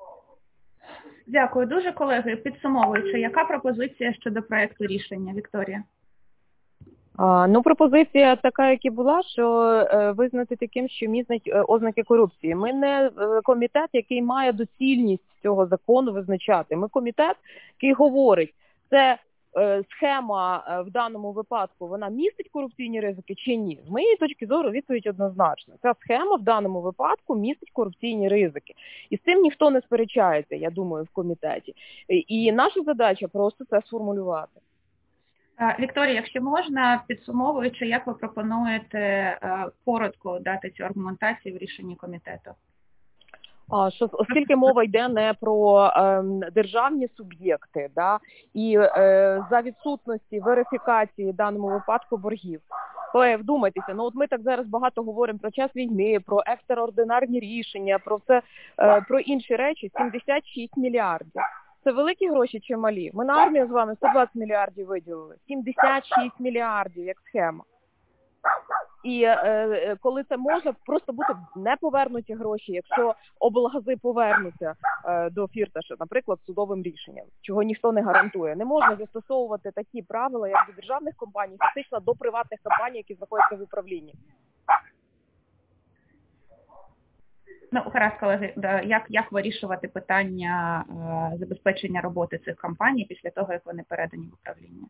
Дякую дуже, колеги. Підсумовуючи, яка пропозиція щодо проекту рішення, Вікторія? А, ну, пропозиція така, як і була, що е, визнати таким, що містить е, ознаки корупції. Ми не е, комітет, який має доцільність цього закону визначати. Ми комітет, який говорить, це е, схема е, в даному випадку, вона містить корупційні ризики чи ні? З моєї точки зору відповідь однозначна. Ця схема в даному випадку містить корупційні ризики. І з цим ніхто не сперечається, я думаю, в комітеті. І, і наша задача просто це сформулювати. Вікторія, якщо можна, підсумовуючи, як ви пропонуєте коротко дати цю аргументацію в рішенні комітету? А, що, оскільки мова йде не про е, державні суб'єкти, да, і е, за відсутності верифікації в даному випадку боргів. Колеги, вдумайтеся, ну от ми так зараз багато говоримо про час війни, про екстраординарні рішення, про все, е, про інші речі, сімдесят шість мільярдів. Це великі гроші чи малі? Ми на армію з вами сто двадцять мільярдів виділили. сімдесят шість мільярдів, як схема. І е, коли це може просто бути неповернуті гроші, якщо облгази повернуться е, до Фірташа, наприклад, судовим рішенням, чого ніхто не гарантує. Не можна застосовувати такі правила, як до державних компаній, фактично до приватних компаній, які знаходяться в управлінні. Ну, гаразд, колеги, як, як вирішувати питання е, забезпечення роботи цих компаній після того, як вони передані в управління?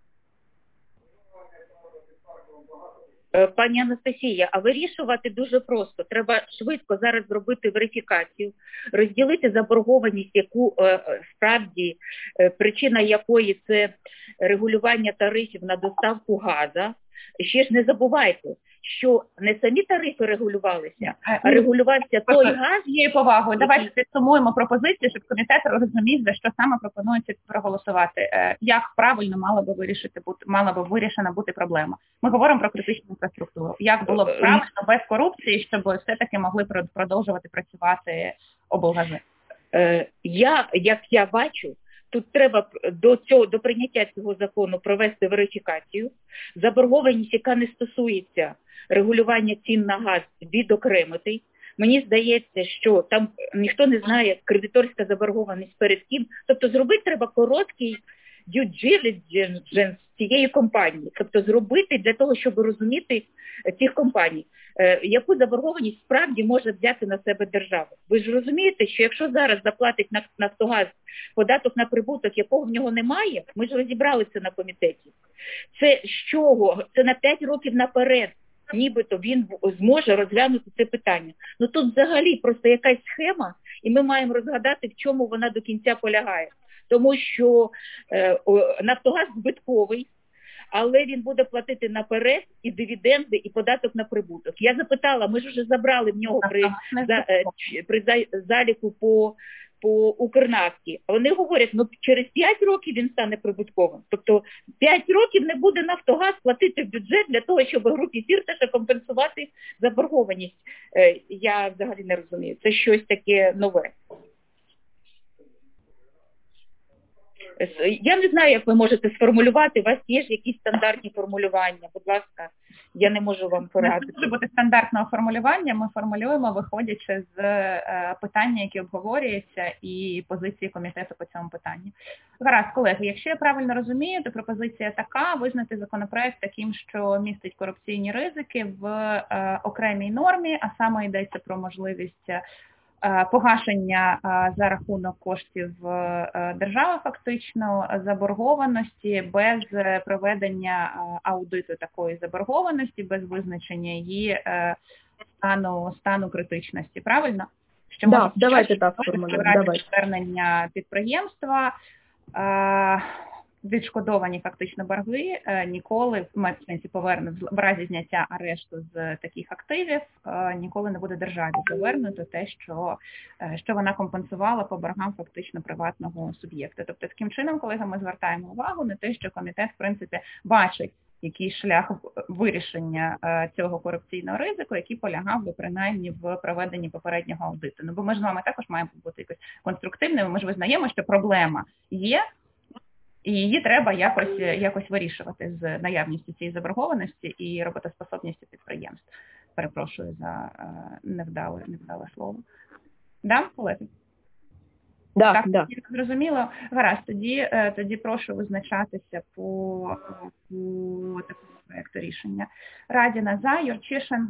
Пані Анастасія, а вирішувати дуже просто. Треба швидко зараз зробити верифікацію, розділити заборгованість, яку е, справді е, причина якої це регулювання тарифів на доставку газу. Ще ж не забувайте, що не самі тарифи регулювалися, а регулювався той газ. Є повагою. Давайте підсумуємо пропозицію, щоб комітет розумів, за що саме пропонується проголосувати. Як правильно мала би вирішити бути, мала би вирішена бути проблема. Ми говоримо про критичну інфраструктуру. Як було б правильно без корупції, щоб все-таки могли продовжувати працювати облгази? Я, як я бачу, тут треба до цього, до прийняття цього закону провести верифікацію. Заборгованість, яка не стосується регулювання цін на газ, відокремити. Мені здається, що там ніхто не знає кредиторська заборгованість перед ким. Тобто зробити треба короткий due diligence цієї компанії. Тобто зробити для того, щоб розуміти цих компаній, яку заборгованість справді може взяти на себе держава. Ви ж розумієте, що якщо зараз заплатить Нафтогаз податок на прибуток, якого в нього немає, ми ж розібрали це на комітеті. Це з чого? Це на п'ять років наперед. Нібито він зможе розглянути це питання. Ну тут взагалі просто якась схема, і ми маємо розгадати, в чому вона до кінця полягає. Тому що е, Нафтогаз збитковий, але він буде платити наперед і дивіденди, і податок на прибуток. Я запитала, ми ж вже забрали в нього при, за, при заліку по, по Укрнафті. А вони говорять, ну через п'ять років він стане прибутковим. Тобто п'ять років не буде Нафтогаз платити в бюджет для того, щоб групі Фірташа компенсувати заборгованість. Я взагалі не розумію. Це щось таке нове. Я не знаю, як ви можете сформулювати, у вас є ж якісь стандартні формулювання, будь ласка, я не можу вам порадити. Не може бути стандартного формулювання, ми формулюємо, виходячи з е, питання, які обговорюються, і позиції комітету по цьому питанню. Гаразд, колеги, якщо я правильно розумію, то пропозиція така, визнати законопроект таким, що містить корупційні ризики в е, окремій нормі, а саме йдеться про можливість погашення за рахунок коштів держави фактично заборгованості без проведення аудиту такої заборгованості, без визначення її стану, стану критичності. Правильно? Що да, може давайте так формулюємо. Звернення підприємства, відшкодовані фактично борги ніколи, в сенсі повернуть в разі зняття арешту з таких активів, ніколи не буде державі повернуто те, що, що вона компенсувала по боргам фактично приватного суб'єкта. Тобто таким чином, колеги, ми звертаємо увагу на те, що комітет, в принципі, бачить який шлях вирішення цього корупційного ризику, який полягав би принаймні в проведенні попереднього аудиту. Ну, бо ми ж з вами також маємо бути якось конструктивними, ми ж визнаємо, що проблема є, і її треба якось, якось вирішувати з наявністю цієї заборгованості і роботоспособністю підприємств. Перепрошую за невдале, невдале слово. Да, колеги? Да, так, да. Зрозуміло. Гаразд, тоді, тоді прошу визначатися по, по такому проєкту рішення. Радіна за, Юрчишин,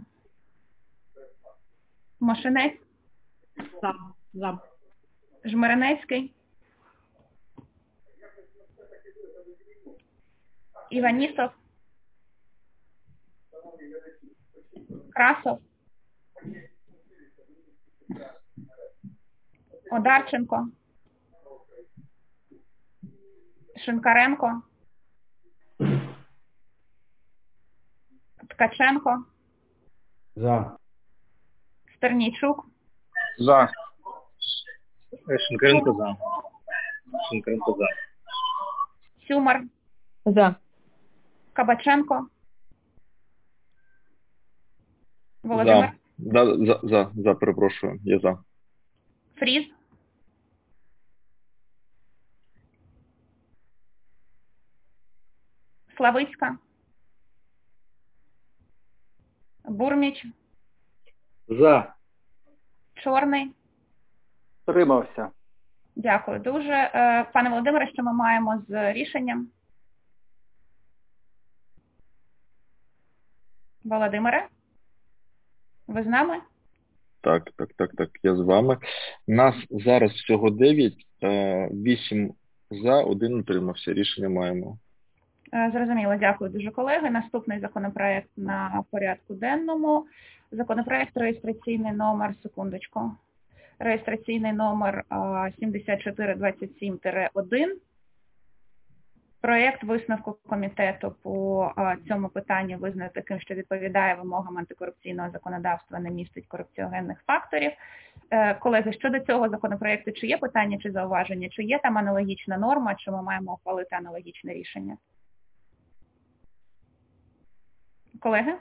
Мошенець, за, за. Жмеренецький, Іванісов, Красов, Одарченко, Шинкаренко, Ткаченко, За. Стернійчук, За. Шинкаренко за. Шинкаренко за. Сюмар, За. Кабаченко, Володимир. За. За, за, за, за, перепрошую, я за. Фріз, Славицька, Бурміч, За. Чорний. Тримався. Дякую дуже. Пане Володимире, що ми маємо з рішенням? Володимире, ви з нами? Так, так, так, так, я з вами. Нас зараз всього дев'ять, вісім за, один утримався. Рішення маємо. Зрозуміло, дякую дуже, колеги. Наступний законопроект на порядку денному. Законопроект реєстраційний номер, секундочку, реєстраційний номер сімдесят чотири двадцять сім один. Проєкт висновку комітету по цьому питанню визнано таким, що відповідає вимогам антикорупційного законодавства, не містить корупціогенних факторів. Колеги, щодо цього законопроєкту, чи є питання, чи зауваження, чи є там аналогічна норма, чи ми маємо ухвалити аналогічне рішення? Колеги?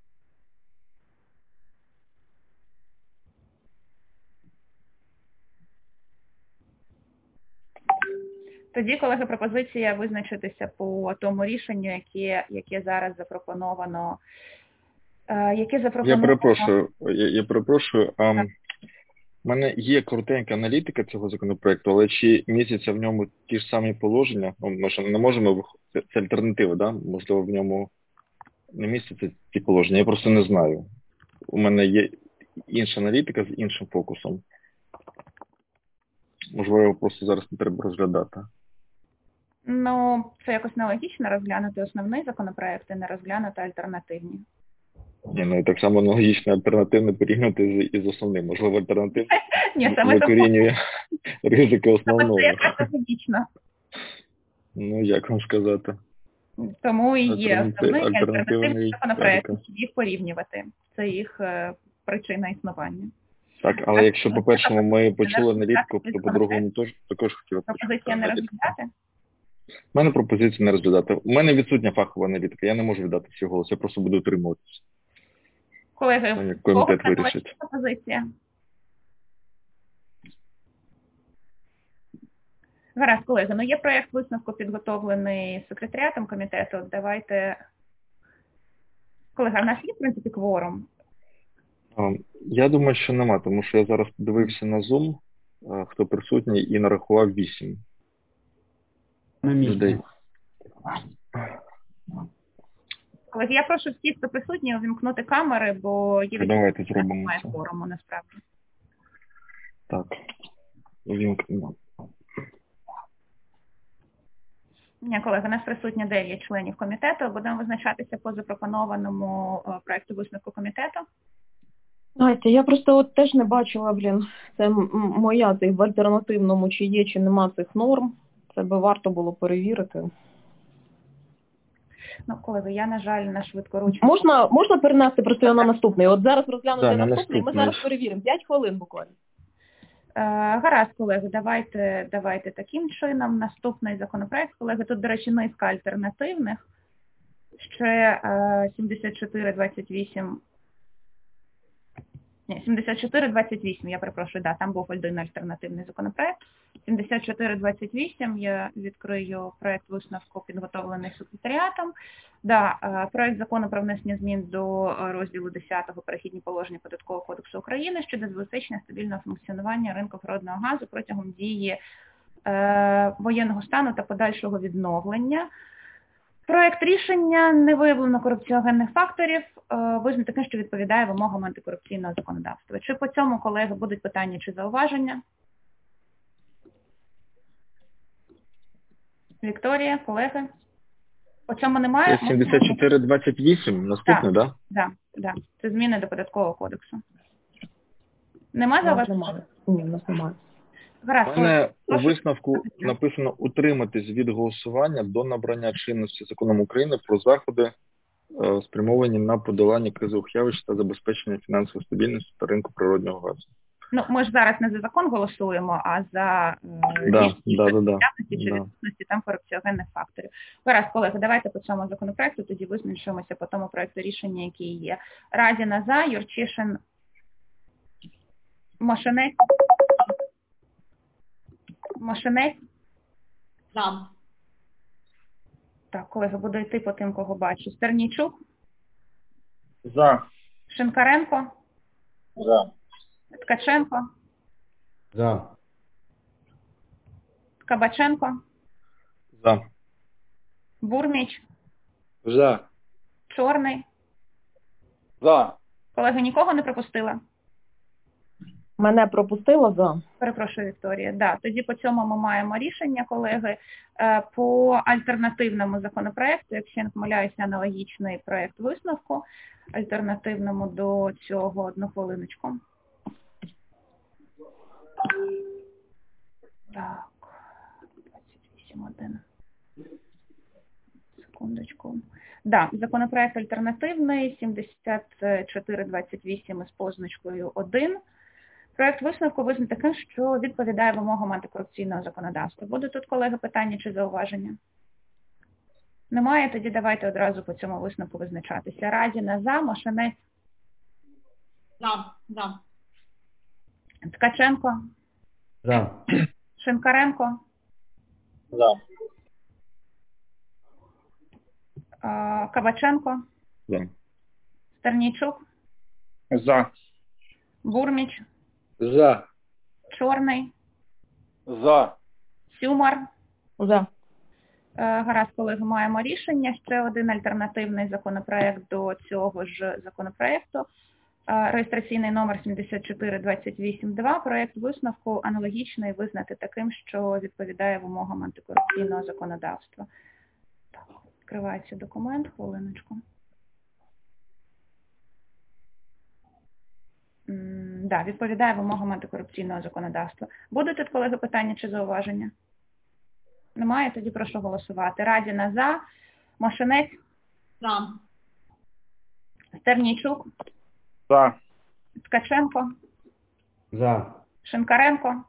Тоді, колеги, пропозиція визначитися по тому рішенню, яке, яке зараз запропоновано. Яке запропоновано... Я перепрошую, я, я перепрошую. А, в мене є коротенька аналітика цього законопроекту, але чи містяться в ньому ті ж самі положення? Ну, ми ж не можемо, це альтернатива, да? Можливо, в ньому не містяться ті положення. Я просто не знаю. У мене є інша аналітика з іншим фокусом. Можливо, його просто зараз не треба розглядати. Ну, це якось нелогічно розглянути основний законопроект і не розглянути альтернативні. Ні, ну і так само аналогічно альтернативне порівняти з, із основним. Можливо, альтернативне викорінює ризики основного. Це якраз логічно. Ну, як вам сказати? Тому і є основний альтернативний законопроект, радикал. щоб їх порівнювати. Це їх е, причина існування. Так, але якщо по першому ми почули аналітику, то по другому теж також хотів почути. Пропозиція не розглядати? У мене пропозиція не розглядати. У мене відсутня фахова аналітика, я не можу віддати всі голос, я просто буду утримуватися. Колеги, комітет вирішить. Пропозиція. Гаразд, колеги, ну є проєкт висновку підготовлений секретаріатом комітету. Давайте, колеги, в нас є, в принципі, кворум? Я думаю, що нема, тому що я зараз подивився на Zoom, хто присутній, і нарахував вісім. На місці. Колеги, я прошу всіх, хто присутній, увімкнути камери, бо є Давайте зробимо немає це. кворуму, насправді. Так, увімкнемо. Ні, колеги, у нас присутні дев'ять членів комітету. Будемо визначатися по запропонованому е, проекту висновку комітету. Знаєте, я просто от теж не бачила, блін, це м- моя цей в альтернативному, чи є, чи нема цих норм. Це би варто було перевірити. Ну, колеги, я, на жаль, на швидкоруч. Можна, можна перенести просто його на наступний? От зараз розглянути Да, на наступний, ми наступний. зараз перевіримо. П'ять хвилин буквально. Е, гаразд, колеги, давайте, давайте таким чином. Наступний законопроект, колеги, тут, до речі, низка альтернативних. Ще е, сімдесят чотири двадцять вісім. Ні, сімдесят чотири двадцять вісім, я перепрошую, да, там був один альтернативний законопроект. сімдесят чотири двадцять вісім, я відкрию проект висновку, підготовлений секретаріатом. Да, е, проект закону про внесення змін до розділу десятого перехідні положення Податкового кодексу України щодо забезпечення стабільного функціонування ринку природного газу протягом дії е, воєнного стану та подальшого відновлення. Проект рішення не виявлено корупціогенних факторів, е, визнано таким, що відповідає вимогам антикорупційного законодавства. Чи по цьому, колеги, будуть питання чи зауваження? Вікторія, колеги? По цьому немає? Це сімдесят чотири двадцять вісім, наступне, так? Так, так. Це зміни до Податкового кодексу. Нема зауважень? Немає. Ні, в нас немає. Гаразд, У мене у прошу. висновку написано утриматись від голосування до набрання чинності законом України про заходи, е, спрямовані на подолання кризових явищ та забезпечення фінансової стабільності та ринку природного газу. Ну, ми ж зараз не за закон голосуємо, а за е, Да, рішення да, да, да. чи Да. відсутності там корупціогенних факторів. Гаразд, колеги, давайте по цьому законопроекту тоді визначимося по тому проекту рішення, який є. Радіна за, Юрчишин, Мошенець, Мошенець. За. Так, колеги, буду йти по тим, кого бачу. Стернійчук, За. Шинкаренко, За. Ткаченко, За. Кабаченко, За. Бурміч, За. Чорний. За. Колеги, нікого не пропустила? Мене пропустило за. Перепрошую, Вікторія. Да, тоді по цьому ми маємо рішення, колеги. Е, По альтернативному законопроекту, якщо я не помиляюся, аналогічний проект висновку, альтернативному до цього, одну хвилиночку. Так, двадцять вісім один. Секундочку. Да, законопроект альтернативний, сімдесят чотири двадцять вісім із позначкою один. Проект висновку визнано таким, що відповідає вимогам антикорупційного законодавства. Будуть тут, колеги, питання чи зауваження? Немає, тоді давайте одразу по цьому висновку визначатися. Радіна за, Мошенець. За. За. Ткаченко. За. Шинкаренко. За. а, Кабаченко. За. Стернійчук. За. Бурміч. За. Чорний. За. Сюмар. За. Е, Гаразд, колеги, маємо рішення. Ще один альтернативний законопроект до цього ж законопроекту. Е, Реєстраційний номер сімдесят чотири двадцять вісім два. Проект висновку аналогічний, визнати таким, що відповідає вимогам антикорупційного законодавства. Так, відкривається документ, хвилиночку. М, Да, відповідає вимогам антикорупційного законодавства. Будуть тут, колеги, питання чи зауваження? Немає, тоді прошу голосувати. Радіна за, Мошенець. За. Стернійчук. За. Ткаченко. За. Шинкаренко.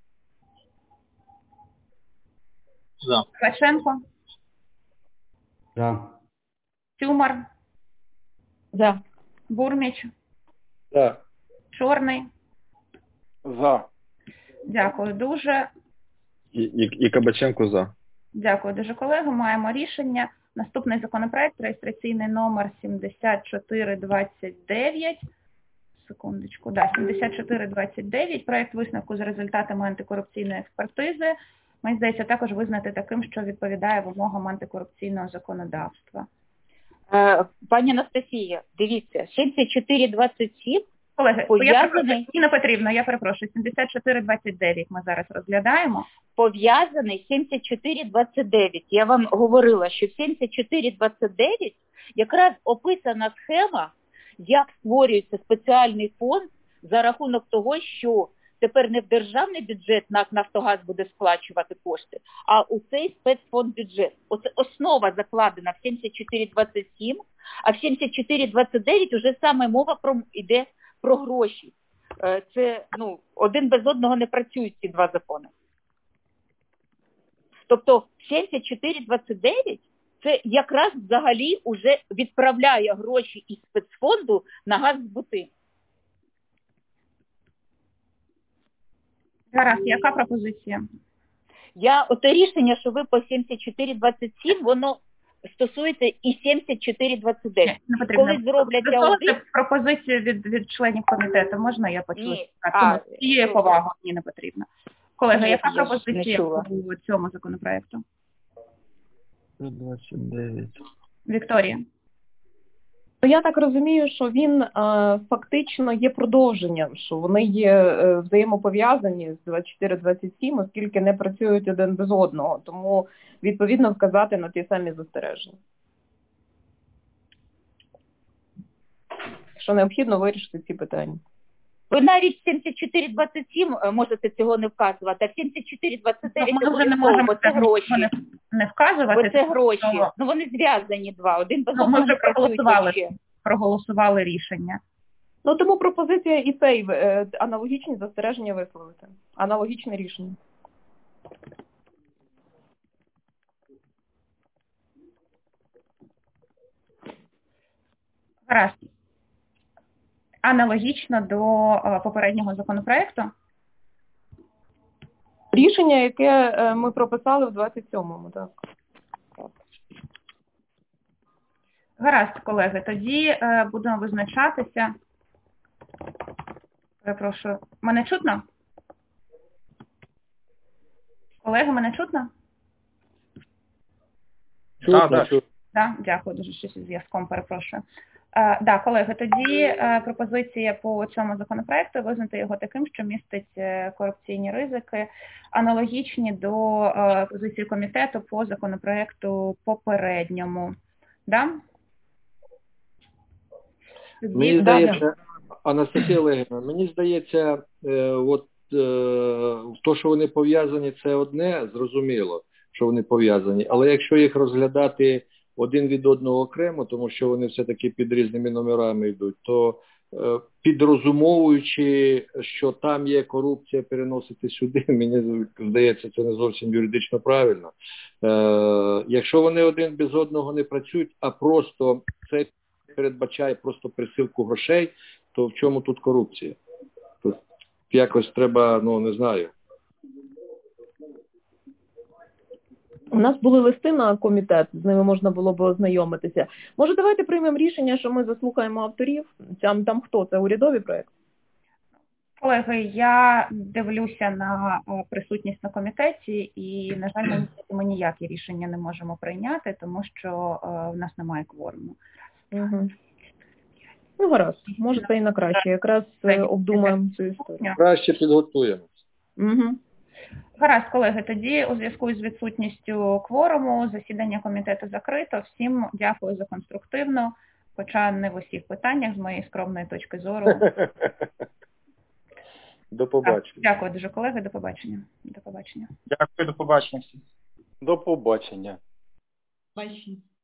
За. Ткаченко. За. Тюмар. За. Бурміч. За. Чорний. За. Дякую дуже. І, і, і Кабаченко за. Дякую дуже, колеги. Маємо рішення. Наступний законопроект, реєстраційний номер сімдесят чотири двадцять дев'ять. Секундочку, да, сімдесят чотири двадцять дев'ять. Проект висновку за результатами антикорупційної експертизи. Мені здається, також визнати таким, що відповідає вимогам антикорупційного законодавства. Пані Анастасія, дивіться, сімдесят чотири двадцять сім Колеги, пов'язаний... Ніна Петрівна, я перепрошую, сімдесят чотири двадцять дев'ять ми зараз розглядаємо. Пов'язаний сімдесят чотири двадцять дев'ять. Я вам говорила, що в сімдесят чотири двадцять дев'ять якраз описана схема, як створюється спеціальний фонд за рахунок того, що тепер не в державний бюджет НАК «Нафтогаз» буде сплачувати кошти, а у цей спецфонд бюджет. Оце основа закладена в сімдесят чотири двадцять сім, а в сімдесят чотири двадцять дев'ять уже саме мова про, йде про гроші. Це, ну, один без одного не працюють ці два закони. Тобто сімдесят чотири двадцять дев'ять це якраз взагалі уже відправляє гроші із спецфонду на газзбути. Зараз, яка пропозиція? Я, оте рішення, що ви по сімдесят чотири двадцять сім, воно стосується і сімдесят чотири двадцять дев'ять. Не потрібно. Коли зроблять аудит... пропозицію від, від членів комітету, можна я почую? Ні. Тому з цією повагою мені не потрібно. Колеги, Ні, яка я пропозиція у цьому законопроекту? двадцять дев'ять. Вікторія. Я так розумію, що він е, фактично є продовженням, що вони є е, взаємопов'язані з двадцять чотири двадцять сім, оскільки не працюють один без одного. Тому, відповідно, вказати на ті самі застереження. Що необхідно вирішити ці питання. Ви навіть в сімдесят чотири двадцять сім можете цього не вказувати, а в сімдесят чотири двадцять дев'ять ми вже не можемо це гроші. Не, не вказувати. Бо це гроші. То... Ну вони зв'язані два. Один без ну, одного ми вже проголосували, ще. проголосували рішення. Ну тому пропозиція і цей е, аналогічні застереження висловити. Аналогічне рішення. Гаразд. Аналогічно до е, попереднього законопроекту? Рішення, яке е, ми прописали в двадцять сьомому, так. Гаразд, колеги, тоді е, будемо визначатися. Перепрошую. Мене чутно? Колеги, мене чутно? Так, так. Так, дякую дуже, що зі зв'язком, перепрошую. Так, да, колеги, тоді е, пропозиція по цьому законопроекту визнати його таким, що містить е, корупційні ризики, аналогічні до е, позиції комітету по законопроекту попередньому. Да? Тоді, мені здається, Анастасія Олегівна, мені здається, е, от е, то, що вони пов'язані, це одне, зрозуміло, що вони пов'язані, але якщо їх розглядати один від одного окремо, тому що вони все-таки під різними номерами йдуть, то е, підрозумовуючи, що там є корупція, переносити сюди, мені здається, це не зовсім юридично правильно. Е, якщо вони один без одного не працюють, а просто це передбачає просто присилку грошей, то в чому тут корупція? Тут якось треба, ну не знаю. У нас були листи на комітет, з ними можна було б ознайомитися. Може, давайте приймемо рішення, що ми заслухаємо авторів? Там, там хто? Це урядовий проєкт? Колеги, я дивлюся на присутність на комітеті і, на жаль, ми, ми ніякі рішення не можемо прийняти, тому що в нас немає кворуму. Угу. Ну, гаразд. Може, це і на краще. Якраз обдумаємо цю історію. Краще підготуємо. Угу. Гаразд, колеги, тоді у зв'язку з відсутністю кворуму засідання комітету закрито. Всім дякую за конструктивну, хоча не в усіх питаннях з моєї скромної точки зору. До побачення. Так, дякую дуже, колеги, до побачення. До побачення. Дякую, до побачення. До побачення. Бачення.